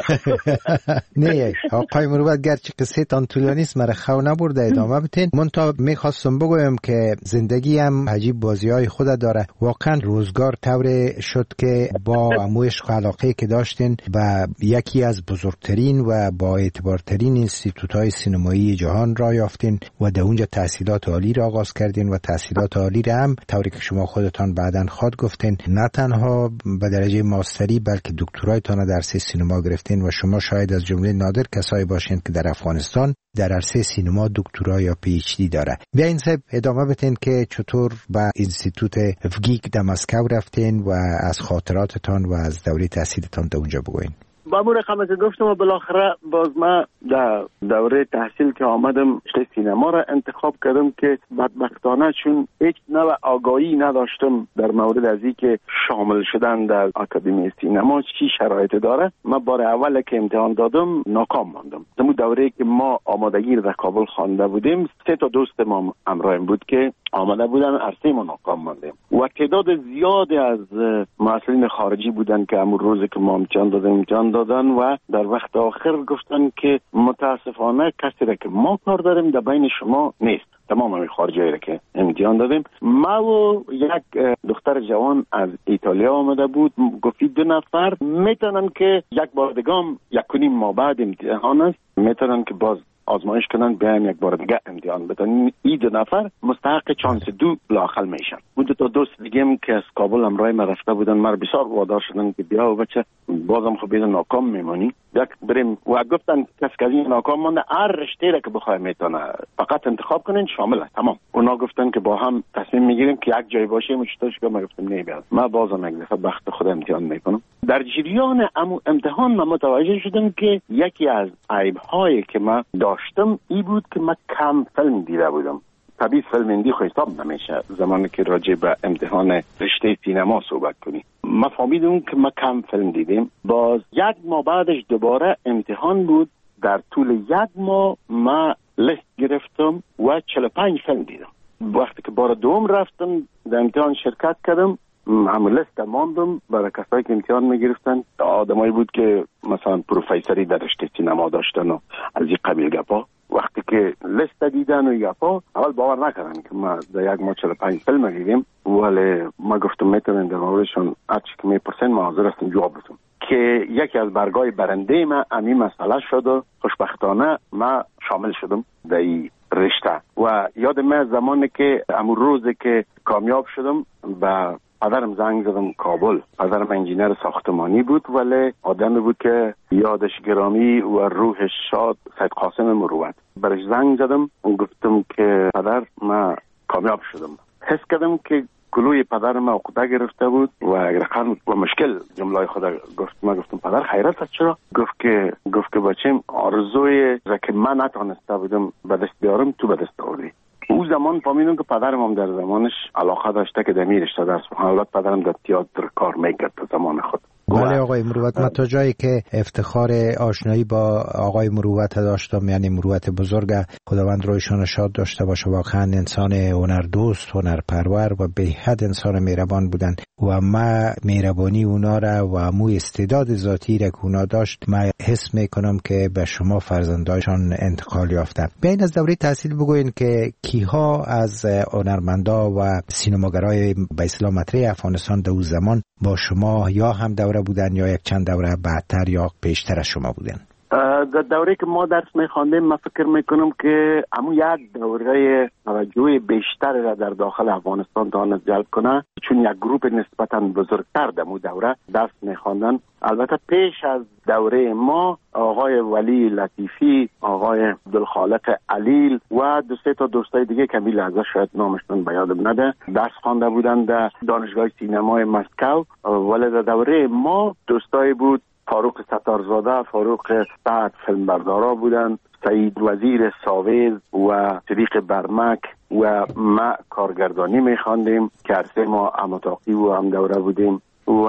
خو نه آقای مروت گرچه که سه تان طولانی است مرا خو نبرده ادامه بتین. من تا میخواستم بگویم که زندگی هم عجیب بازی‌های خود داره. واقعا روزگار طور شد که با عشق و علاقه که داشتین و یکی از بزرگترین و با اعتبارترین اینستیتوت‌های سینمایی جهان را یافتین و در اونجا تحصیلات عالی را آغاز کردین و تحصیلات عالی را هم طوری که شما خودتان بعداً خود گفتین نه تنها به درجه ماستری بلکه دکترایتان در عرصه سینما گرفتین و شما شاید از جمله نادر کسایی باشین که در افغانستان در عرصه سینما دکترا یا پی اچ دی داره. بیاین صاحب ادامه بدین که چطور به اینستیتوت افگیک در مسکو رفتین و از خاطراتتان و از دوره تحصیلتان در اونجا بگوین. با مو رقم که گفتم و بالاخره باز ما در دوره تحصیل که آمدم رشته سینما را انتخاب کردم که بدبختانه چون هیچ نوع آگاهی نداشتم در مورد از این که شامل شدن در آکادمی سینما چی شرایط داره. ما بار اول که امتحان دادم ناکام ماندم. در دوره که ما آمادگی در کابل خوانده بودیم سه تا دوست ما همراهیم بود که آماده بودن عرصه ما ناکام ماندیم و تعداد زیادی از مسئولین خارجی بودن که همون روزی که ما امتحان دادیم امتحان دادن و در وقت آخر گفتن که متاسفانه کسی را که ما کار داریم در بین شما نیست. تمام همین خارجی را که امتحان دادیم ما و یک دختر جوان از ایتالیا آمده بود گفتی دو نفر میتونن که یک بار دیگه یک کنیم ما بعد امتحان است میتونن که باز آزمایش کنن بیایم یک بار دیگه امتحان بدن. این دو نفر مستحق چانس دو لااقل میشن. اون دو تا دوست دیگه که از کابل همراه ما رفته بودن ما بسیار وادار شدن که بیا و بچه بازم خب بیدن ناکام میمونی یک بریم و گفتن کسی که این ناکام مانده هر رشته را که بخواه میتونه فقط انتخاب کنین شامل است تمام. اونا گفتن که با هم تصمیم میگیریم که یک جای باشیم و چطورش که ما گفتم نه بیاد ما بازم یک دفعه بخت خود امتحان میکنم. در جریان امتحان ما متوجه شدم که یکی از عیب‌هایی که ما داشتم ای بود که من کم فیلم دیده بودم. طبیعی فیلم هندی خو حساب نمیشه زمانی که راجع به امتحان رشته سینما صحبت کنی. ما فهمیدم که ما کم فیلم دیدیم. باز یک ماه بعدش دوباره امتحان بود. در طول یک ماه ما لیست گرفتم و چهل و پنج فیلم دیدم. وقتی که بار دوم رفتم در امتحان شرکت کردم همون لیست ماندم برای کسایی که امتحان میگرفتن. آدمایی بود که مثلا پروفیسوری در رشته سینما داشتن و از این قبیل گپا. وقتی که لیست دیدن و گپا اول باور نکردن که ما در یک ماه چهل و پنج فیلم دیدیم ولی ما گفتم میتونن در موردشون هرچی که میپرسن ما حاضر هستیم جواب بدیم که یکی از برگای برنده ما همین مسئله شد و خوشبختانه ما شامل شدم در این رشته. و یاد من زمانی که همون روزی که کامیاب شدم به پدرم زنگ زدم کابل. پدرم انجینر ساختمانی بود ولی آدمی بود که یادش گرامی و روحش شاد، سید قاسم مروت. برش زنگ زدم و گفتم که پدر من کامیاب شدم. حس کردم که گلوی پدرم عقده گرفته بود و رقم و مشکل جمله خدا گفت. من گفتم پدر خیرت است؟ چرا؟ گفت که گفت که بچم آرزوی را که من نتونسته بودم به دست بیارم تو به دست آوردی. او زمان فهمیدم که پدرم هم در زمانش علاقه داشته که دمی رشته درس بخونه. البته پدرم در تئاتر کار میکرد در زمان خود. بله آقای مروت، من تا جایی که افتخار آشنایی با آقای مروت داشتم، یعنی مروت بزرگ، خداوند رویشان شاد داشته باشه، واقعا انسان هنردوست، هنرپرور و به حد انسان مهربان بودن و ما مهربانی اونا را و مو استعداد ذاتی را که اونا داشت ما حس میکنم که به شما فرزندایشان انتقال یافته. بین از دوره تحصیل بگوین که کیها از هنرمندا و سینماگرای به اصطلاح مطرح افغانستان در اون زمان با شما یا هم دوره بودن یا یک چند دوره بعدتر یا پیشتر از شما بودن؟ در دوره که ما درس میخواندیم من فکر میکنم که همون یک دوره توجه بیشتر را در داخل افغانستان تواند جلب کنه، چون یک گروپ نسبتا بزرگتر در اون دوره درس میخواندن. البته پیش از دوره ما آقای ولی لطیفی، آقای عبدالخالق علیل و دو سه تا دوستای دیگه که می لحظه شاید نامشون به یادم نده درس خوانده بودن در دانشگاه سینمای مسکو. ولی در دوره ما دوستای بود فاروق ستارزاده، فاروق سعد فیلمبردارا بودن، سعید وزیر ساویز و صدیق برمک و ما کارگردانی میخواندیم که عرصه ما اماتاقی و هم دوره بودیم و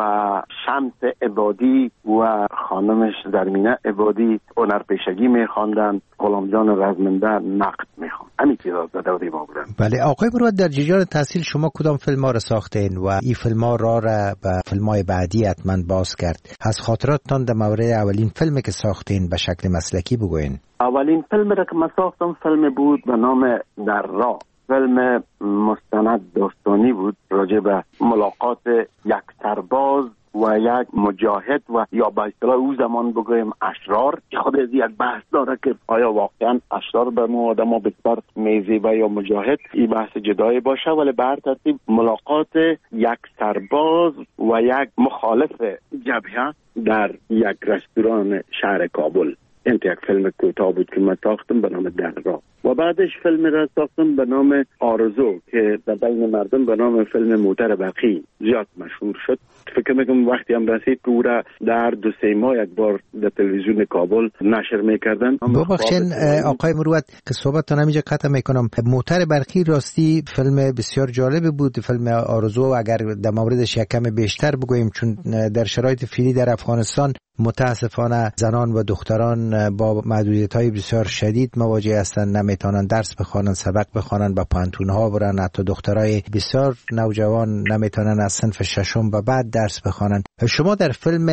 شمس عبادی و خانمش درمینه عبادی هنرپیشگی میخواندن، غلام جان رزمنده نقد میخواند. همین چیزا در دوره ما بودن. بله آقای مروت، در جریان تحصیل شما کدام فیلم ها را ساختین و این فیلم ها را را به فیلم های بعدی حتما باز کرد؟ از خاطراتتان در مورد اولین فیلمی که ساختین به شکل مسلکی بگوین. اولین فیلم را که من ساختم فیلم بود به نام در راه. فیلم مستند داستانی بود راجع به ملاقات یک سرباز و یک مجاهد و یا به اصطلاح او زمان بگویم اشرار. خود از یک بحث داره که آیا واقعا اشرار به ما آدم ها بسیار میزیبه یا مجاهد، این بحث جدایی باشه. ولی به هر ترتیب ملاقات یک سرباز و یک مخالف جبهه در یک رستوران شهر کابل. این یک فیلم کوتاه بود که من ساختم به نام در راه و بعدش فیلم را ساختم به نام آرزو که در بین مردم به نام فیلم موتر برقی زیاد مشهور شد. فکر میکنم وقتی هم رسید که او را در دو سه ماه یک بار در تلویزیون کابل نشر میکردن. ببخشید آقای مروت که صحبتتون همینجا قطع میکنم. موتر برقی راستی فیلم بسیار جالب بود. فیلم آرزو اگر در موردش یک کم بیشتر بگوییم، چون در شرایط فعلی در افغانستان متاسفانه زنان و دختران با محدودیت‌های بسیار شدید مواجه هستند، نمیتونن درس بخوانن، سبق بخوانن، با پانتون‌ها برن. حتی دخترای بسیار نوجوان نمیتونن از صنف ششم به بعد درس بخوانن. شما در فیلم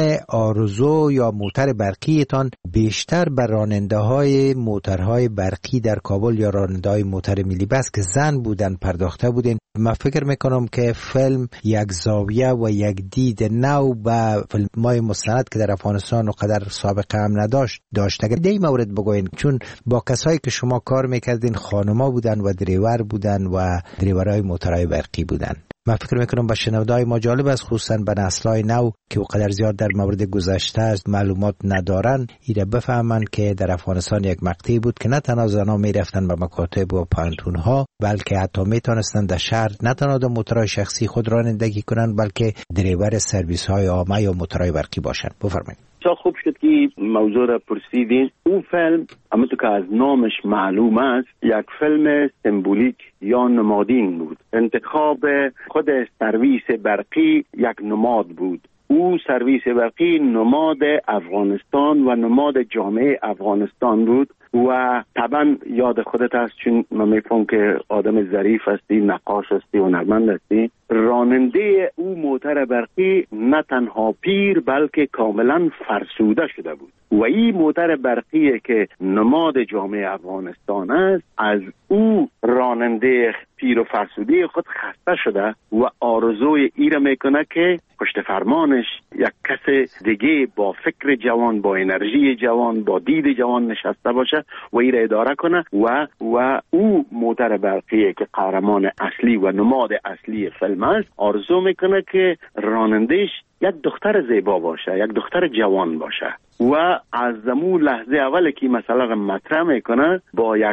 آرزو یا موتر برقیتان بیشتر بر راننده‌های موترهای برقی در کابل یا راننده‌های موتر ملی بس که زن بودن پرداخته بودین. من فکر میکنم که فیلم یک زاویه و یک دید نو به فیلم‌های مستند که در افغانستان و قدر سابقه هم نداشت داشت. اگر دی مورد بگوین، چون با کسایی که شما کار میکردین خانما بودن و دریور بودن و دریورای موترهای برقی بودن. من فکر میکنم با شنودای ما جالب است، خصوصا به نسل‌های نو که قدر زیاد در مورد گذشته معلومات ندارن، ایره بفهمن که در افغانستان یک مقطعی بود که نه تنها زنها میرفتن به مکاتب و پانتون‌ها، بلکه حتی میتونستن در شهر نه تنها در موترهای شخصی خود رانندگی کنن، بلکه دریور سرویس‌های عامه یا موترهای برقی باشن. بفرمایید. چه خوب شد که موضوع را پرسیدین. اون فیلم همونطور که از نامش معلوم است یک فیلم سمبولیک یا نمادین بود. انتخاب خود سرویس برقی یک نماد بود. او سرویس برقی نماد افغانستان و نماد جامعه افغانستان بود و طبعا یاد خودت هست، چون من میفهم که آدم ظریف هستی، نقاش هستی، هنرمند هستی. راننده او موتر برقی نه تنها پیر بلکه کاملا فرسوده شده بود و این موتر برقی که نماد جامعه افغانستان است، از او راننده پیر و فرسوده خود خسته شده و آرزوی ای را میکنه که پشت فرمانش یک کس دیگه با فکر جوان، با انرژی جوان، با دید جوان نشسته باشه و ای را اداره کنه و و او موتر برقیه که قهرمان اصلی و نماد اصلی فیلم است، آرزو میکنه که رانندش یک دختر زیبا باشه، یک دختر جوان باشه و از زمون لحظه اول که مثلا مطرح میکنه با یک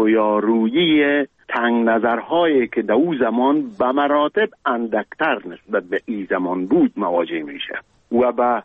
رویارویی تنگ نظرهایی که در او زمان به مراتب اندکتر نسبت به این زمان بود مواجه میشه و به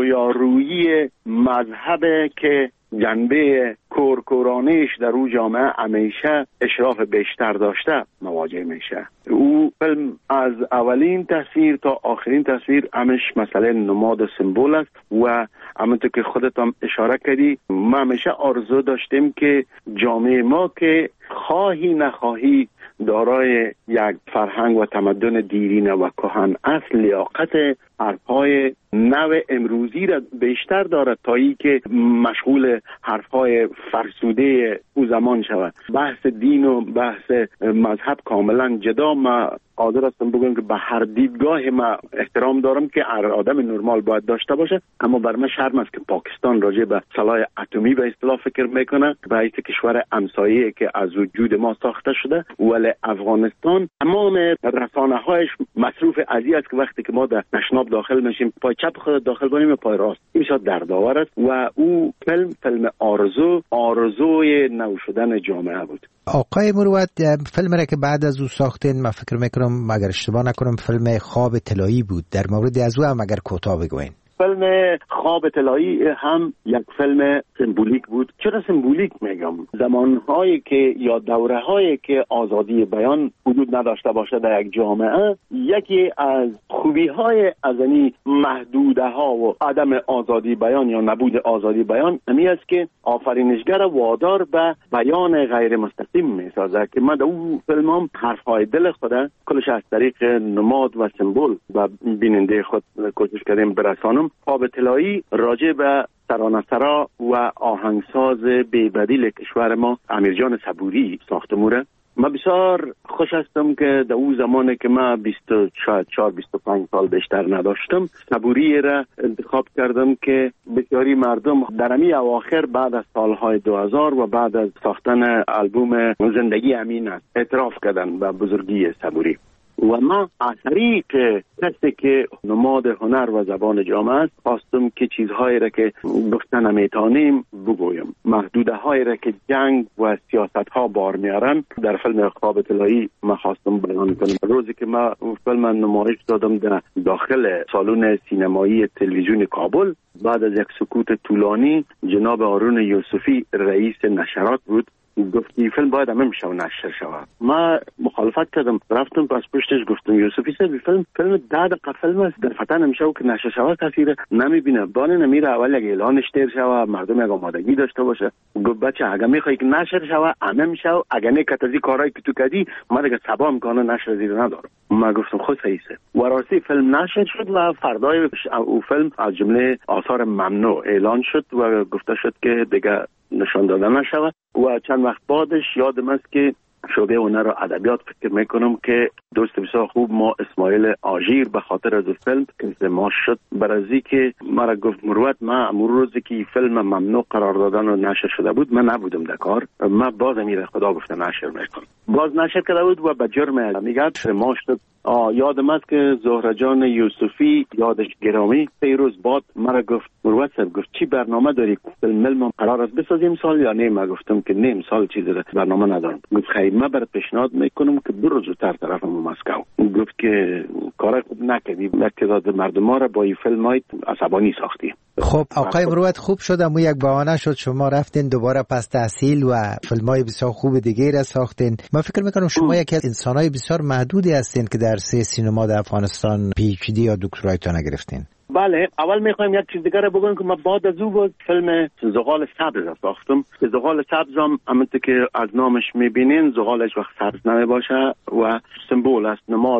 رویارویی مذهب که جنبه کورکورانیش در او جامعه همیشه اشراف بیشتر داشته مواجه میشه. او فیلم از اولین تصویر تا آخرین تصویر همش مسئله نماد و سمبول است و همونطور که خودت هم اشاره کردی ما همیشه آرزو داشتیم که جامعه ما که خواهی نخواهی دارای یک فرهنگ و تمدن دیرینه و کهن اصل لیاقت حرفهای نو امروزی را بیشتر دارد تا ای که مشغول حرفهای فرسوده او زمان شود. بحث دین و بحث مذهب کاملا جدا. ما قادر هستم بگم که به هر دیدگاه ما احترام دارم که هر آدم نرمال باید داشته باشه، اما بر من شرم است که پاکستان راجع به سلاح اتمی به اصطلاح فکر میکنه به حیث کشور همسایه که از وجود ما ساخته شده، ولی افغانستان تمام رسانه‌هایش مصروف ازی است که وقتی که ما در نشناب داخل میشیم پای چپ خود داخل کنیم و پای راست، این شاید دردآور است و او فیلم فیلم آرزو آرزوی نو شدن جامعه بود. آقای مروت، فیلم را که بعد از او ساختین من فکر میکنم مگر اشتباه نکنم فیلم خواب طلایی بود، در مورد از او هم اگر کوتاه بگوین. فیلم خواب طلایی هم یک فیلم سمبولیک بود. چرا سمبولیک میگم؟ زمانهایی که یا دورهایی که آزادی بیان وجود نداشته باشه در یک جامعه، یکی از خوبی‌های از این محدوده ها و عدم آزادی بیان یا نبود آزادی بیان امی است که آفرینشگر وادار به بیان غیر مستقیم میسازه که ما در اون فیلم هم حرفهای دل خود کلش از طریق نماد و سمبول و بیننده خود کوشش کردیم برسانم. خواب طلایی راجع به سرانسرا و آهنگساز بی‌بدیل کشور ما امیرجان صبوری ساخته موره. من بسیار خوش هستم که در اون زمانی که من بیست و چهار بیست و پنج سال بیشتر نداشتم، صبوری را انتخاب کردم که بسیاری مردم در امی اواخر بعد از سالهای دو هزار و بعد از ساختن آلبوم زندگی امین است اعتراف کردن به بزرگی صبوری و ما از طریق کسی که نماد هنر و زبان جامعه است خواستم که چیزهایی را که گفتن نمیتانیم بگویم، محدوده هایی را که جنگ و سیاست ها بار میارن در فیلم خواب طلایی ما خواستم بیان کنم. روزی که ما فیلم نمایش دادم در داخل سالن سینمایی تلویزیون کابل، بعد از یک سکوت طولانی جناب هارون یوسفی رئیس نشرات بود گفت این فیلم باید همه میشه و نشر شود. ما مخالفت کردم، رفتم پس پشتش گفتم یوسفی صاحب فیلم فیلم ده دقیقه فیلم است، در فتن نمیشه و که نشر شود کسی نمیبینه، بانه نمیره اول یک اعلانش تیر شود مردم یک آمادگی داشته باشه. گفت بچه اگه میخوای که نشر شود همه میشه و اگه نکت از این کارهایی که تو کردی ما دیگه صبا میکنه نشر زیر ندارم. ما گفتم خود صحیحه و راستی فیلم نشر شد و فردای او فیلم از جمله آثار ممنوع اعلان شد و گفته شد که دیگه نشان داده نشود و چند وقت بعدش یادم است که شعبه هنر و ادبیات فکر میکنم که دوست بسیار خوب ما اسماعیل آژیر به خاطر از فیلم که ما شد برازی که مرا گفت مروت ما امور روزی که فیلم ممنوع قرار دادن و نشر شده بود من نبودم در کار، ما باز میره خدا گفته نشر میکنم، باز نشر کرده بود و به جرم میگه ما شد. یادم است که زهره جان یوسفی یادش گرامی سه روز بعد مرا گفت مروت صاحب گفت چی برنامه داری؟ فیلم قرار است بسازیم سال یا نه؟ ما گفتم که نه سال چیزی برنامه ندارم. گفت خیر من برات پیشنهاد میکنم که برو زودتر طرف مسکو. گفت که کار خوب نکردی، یک تعداد مردم ما را با این فیلم های عصبانی ساختی. خب آقای مروت خوب شد امو یک بهانه شد شما رفتین دوباره پس تحصیل و فیلم‌های بسیار خوب دیگه را ساختین. من فکر میکنم شما یکی از انسان‌های بسیار محدودی هستین که در سه سینما در افغانستان پی اچ دی یا دکترایتون گرفتین. بله، اول میخوایم یک چیز دیگه رو بگم که من بعد از او بود فیلم زغال سبز را ساختم. زغال سبز هم همونطور که از نامش میبینین زغالش وقت سبز نمی باشه و سمبول است، نماد است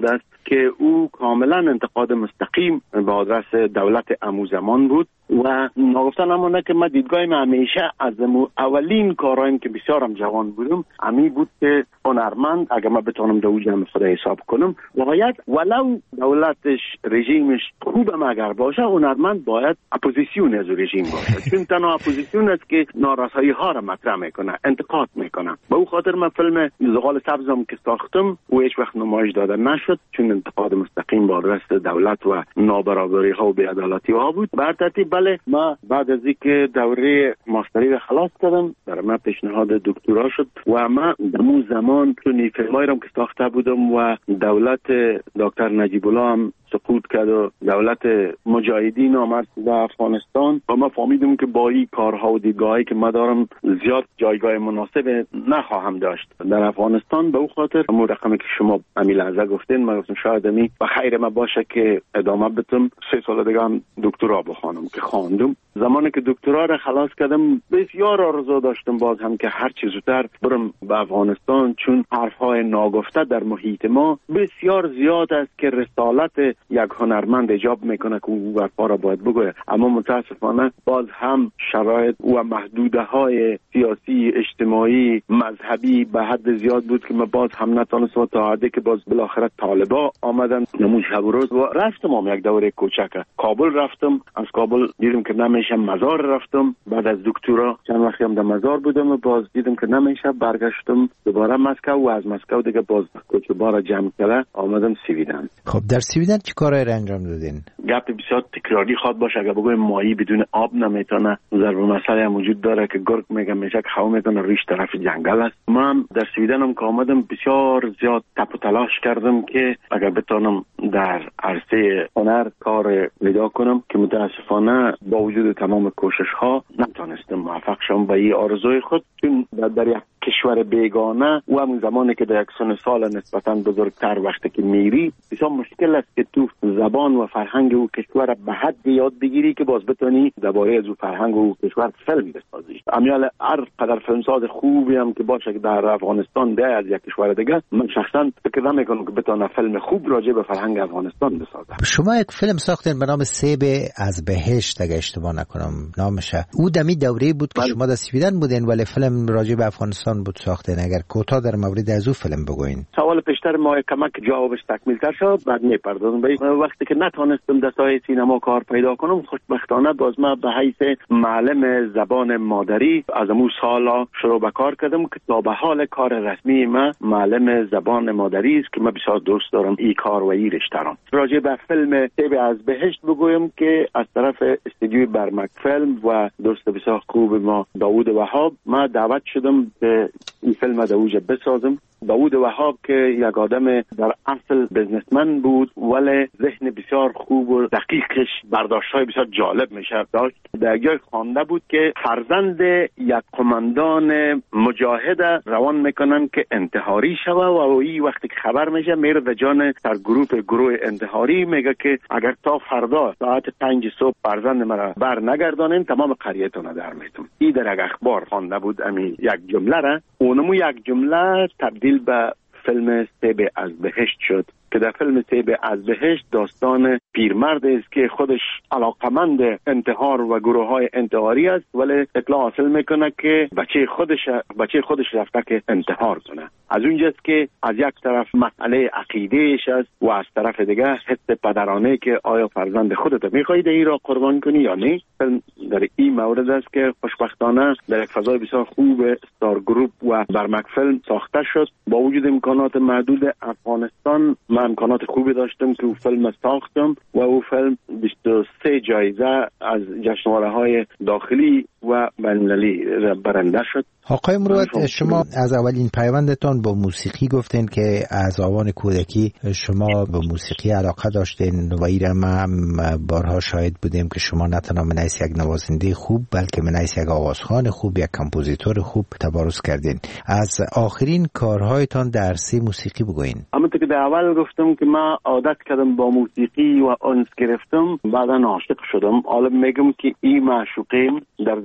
که او کاملا انتقاد مستقیم به آدرس دولت امو زمان بود و ناگفته نمانده که من دیدگاهیم همیشه از اولین کارهایم که بسیارم جوان بودم امی بود که هنرمند اگر من بتونم دو جمع خدا حساب کنم باید ولو دولتش رژیمش خوبم اگر باشه هنرمند باید اپوزیسیون از رژیم باشه چون تنها اپوزیسیون است که نارسایی ها را مطرح میکنه انتقاد میکنه. به او خاطر من فیلم زغال سبزم که ساختم و هیچ وقت نمایش داده نشد چون انتقاد مستقیم با آدرس دولت و نابرابری ها و بی‌عدالتی ها بود. بر ترتیب بله ما بعد از اینکه دوره ماستری را خلاص کردم در من پیشنهاد دکترا شد و ما در اون زمان چون فیلمایی را که ساخته بودم و دولت دکتر نجیب الله هم سقوط کرد و دولت مجاهدین آمد در افغانستان و ما فهمیدم که با این کارها و دیدگاهی که ما دارم زیاد جایگاه مناسب نخواهم داشت در افغانستان. به او خاطر همون رقمی که شما امی لحظه گفتین ما گفتم شاید امی و خیر ما باشه که ادامه بدم سه سال دیگه هم دکترا بخوانم که خواندم. زمانی که دکترا را خلاص کردم بسیار آرزو داشتم باز هم که هر چیز زودتر برم به افغانستان چون حرفهای ناگفته در محیط ما بسیار زیاد است که رسالت یک هنرمند ایجاب میکنه که او حرفا را باید بگوید اما متاسفانه باز هم شرایط و محدوده های سیاسی اجتماعی مذهبی به حد زیاد بود که ما باز هم نتونستم تا حدی که باز بالاخره طالبا آمدن نمون شب و روز و رفتم هم یک دوره کوچک کابل رفتم از کابل دیدم که نمیشه مزار رفتم بعد از دکترا چند وقتی هم در مزار بودم و باز دیدم که نمیشه برگشتم دوباره مسکو و از مسکو دیگه باز کوچه بارا جمع کرده آمدم سویدن. خب در سویدن چی کارهای را انجام دادین؟ گپ بسیار تکراری خواد باشه اگر بگویم ماهی بدون آب نمیتونه ضرب مسئله هم وجود داره که گرگ میگه میشه که هوا میتونه ریش طرف جنگل است. ما هم در سویدن هم که آمدم بسیار زیاد تپ و تلاش کردم که اگر بتونم در عرصه هنر کار پیدا کنم که متاسفانه با وجود تمام کوشش ها نتونستم موفق شم به این آرزوی خود چون در یک کشور بیگانه و همون زمانی که در یک سن سال نسبتا بزرگتر وقتی که میری بسیار مشکل است که تو زبان و فرهنگ او کشور به حد یاد بگیری که باز بتونی درباره از او فرهنگ و کشور فیلم بسازی. امیال هر قدر فیلمساز خوبی هم که باشه که در افغانستان ده از یک کشور دیگه من شخصا فکر نمیکنم که بتونه فیلم خوب راجع به فرهنگ افغانستان بسازه. شما یک فیلم ساختین به نام سیب از بهشت اگه اشتباه نکنم نامشه. او دمی دوره بود که شما در سویدن بودین ولی فیلم راجع به افغانستان بود ساختین. اگر کوتاه در مورد از او فیلم بگوین. سوال پیشتر ما کمک جوابش تکمیل‌تر شد بعد میپردازم به وقتی که نتونستم در ساحه سینما کار پیدا کنم خوشبختانه باز ما به حیث معلم زبان مادری از اون سالا شروع به کار کردم که تا به حال کار رسمی ما معلم زبان مادری است که من بسیار دوست دارم این کار و این رشته را. راجع به فیلم سیب از بهشت بگویم که از طرف استودیوی برمک فیلم و دوست بسیار خوب ما داوود وهاب ما دعوت شدم که این فیلم دوجه بسازم. داوود وهاب که یک آدم در اصل بزنسمن بود ولی ذهن بسیار خوب و دقیقش برداشت‌های بسیار جالب میشه داشت. در جای خوانده بود که فرزند یک قماندان مجاهد روان میکنن که انتحاری شوه و این وقتی که خبر میشه میره در جان در گروه گروه انتحاری میگه که اگر تا فردا ساعت پنج صبح فرزند مرا بر نگردانین تمام قریتون رو در میتون. این در یک اخبار خوانده بود امی یک جمله را اونمو یک جمله تبدیل به فیلم سیب از بهشت شد که در فیلم سیب از بهشت داستان پیرمرد است که خودش علاقمند انتحار و گروه های انتحاری است ولی اطلاع حاصل میکنه که بچه خودش بچه خودش رفته که انتحار کنه. از اونجاست که از یک طرف مسئله عقیدهش است و از طرف دیگه حس پدرانه که آیا فرزند خودت میخوای این را قربان کنی یا نه. فیلم در این مورد است که خوشبختانه در یک فضای بسیار خوب استار گروپ و برمک فیلم ساخته شد. با وجود امکانات محدود افغانستان من امکانات خوبی داشتم که او فیلم ساختم و او فیلم بیست و سه جایزه از جشنواره‌های داخلی و بین‌المللی برنده شد. آقای مروت شما از اولین پیوندتان با موسیقی گفتین که از آوان کودکی شما به موسیقی علاقه داشتین و ایرم هم بارها شاهد بودیم که شما نه تنها من ایس یک نوازنده خوب بلکه من ایس یک آوازخوان خوب یک کمپوزیتور خوب تبارز کردین. از آخرین کارهایتان در سه موسیقی بگوین. همونطور که در اول گفتم که من عادت کردم با موسیقی و انس گرفتم بعدا عاشق شدم. حالا میگم که این معشوقیم در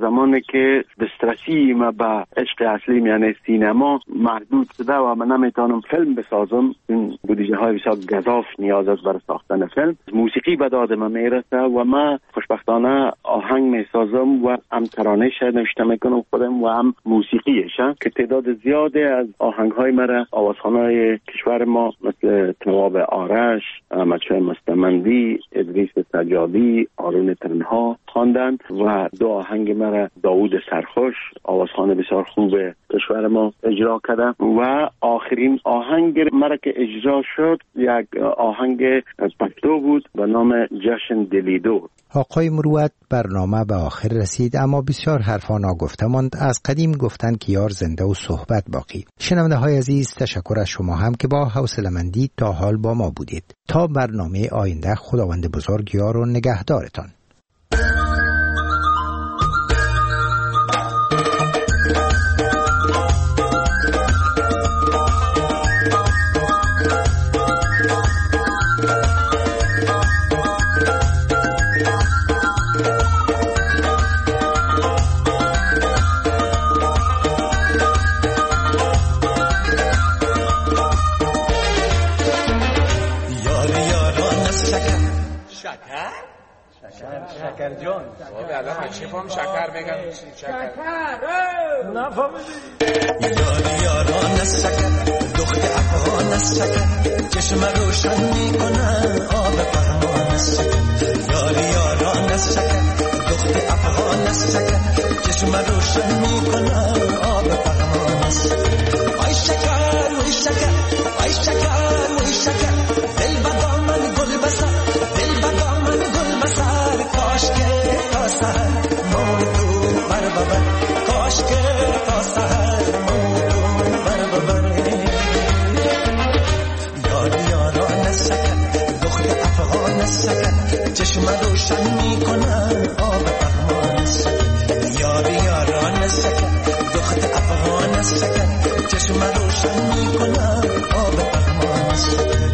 زمانی که دسترسی ما به عشق اصلی یعنی سینما محدود شده و من نمیتونم فیلم بسازم، این بودجه های بسیار گزاف نیاز است برای ساختن فیلم، موسیقی به داد من میرسه و من خوشبختانه آهنگ میسازم و هم ترانه‌اش نوشته میکنم خودم و هم موسیقیش که تعداد زیادی از آهنگ های مرا آوازخوان‌های کشور ما مثل تواب آرش، احمد شاه مستمندی، ادریس سجادی، آرون تنها خواندند و دو آهنگ مرا داوود سرخوش آوازخوان بسیار خوب کشور ما اجرا کرده و آخرین آهنگ مرا که اجرا شد یک آهنگ پشتو بود به نام جشن دلیدو. آقای مروت، برنامه به آخر رسید اما بسیار حرفا ناگفته ماند. از قدیم گفتند که یار زنده و صحبت باقی. شنونده های عزیز، تشکر از شما هم که با حوصله‌مندی تا حال با ما بودید. تا برنامه آینده، خداوند بزرگ یار و نگهدارتان. شکر جان بابا الان چه فهم شکر میگن شکر نفهمیدی یاری یاران از شکر دخت افغان از شکر چشم روشن میکنن آب پهمان از شکر یاری یاران از شکر دخت افغان از شکر چشم روشن میکنن آب پهمان از شکر آی شکر وی شکر آی شکر وی شکر دل با من گل بسر دل با من گل بسر کاش که تا سهر موتو بر ببر کاش که تا سهر موتو بر ببر یاری یاران از شکر دخت افغان از شکر چشم روشن میکنن آب پهمان از شکر یاری یاران از شکر دخت افغان از شکر چشم روشن میکنن آب پهمان از شکر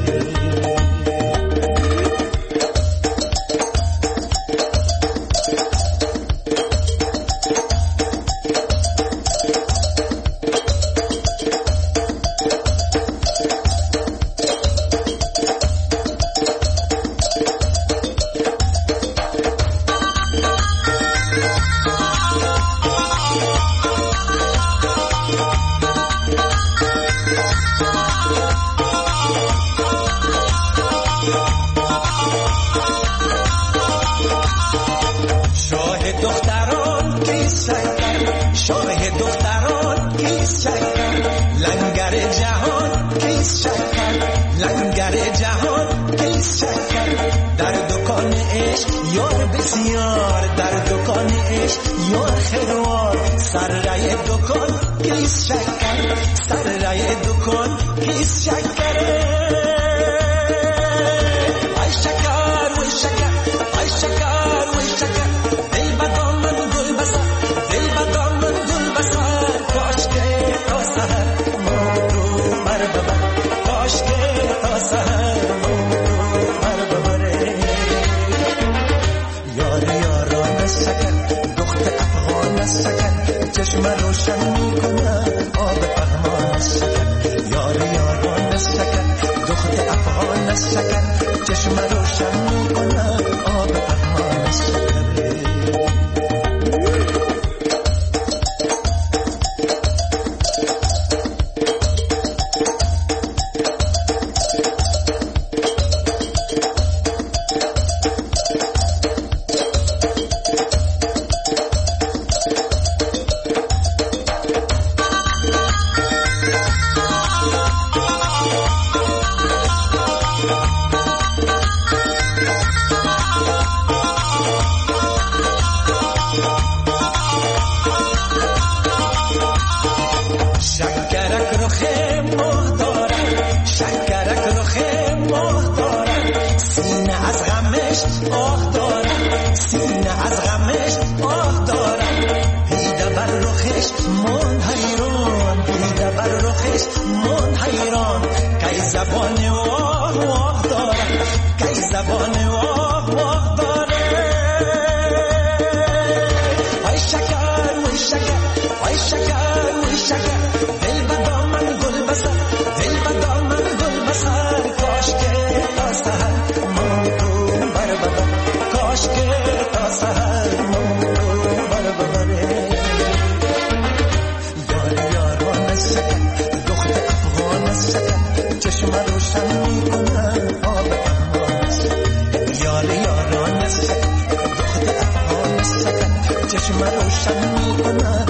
زبان واه واه داره ای شکر فکر تا سحر نور بر ببره یار یاران سکن دختر افغان سکن چشم روشن میکنن آب احماس یار یاران سکن دختر افغان سکن چشم روشن میکنن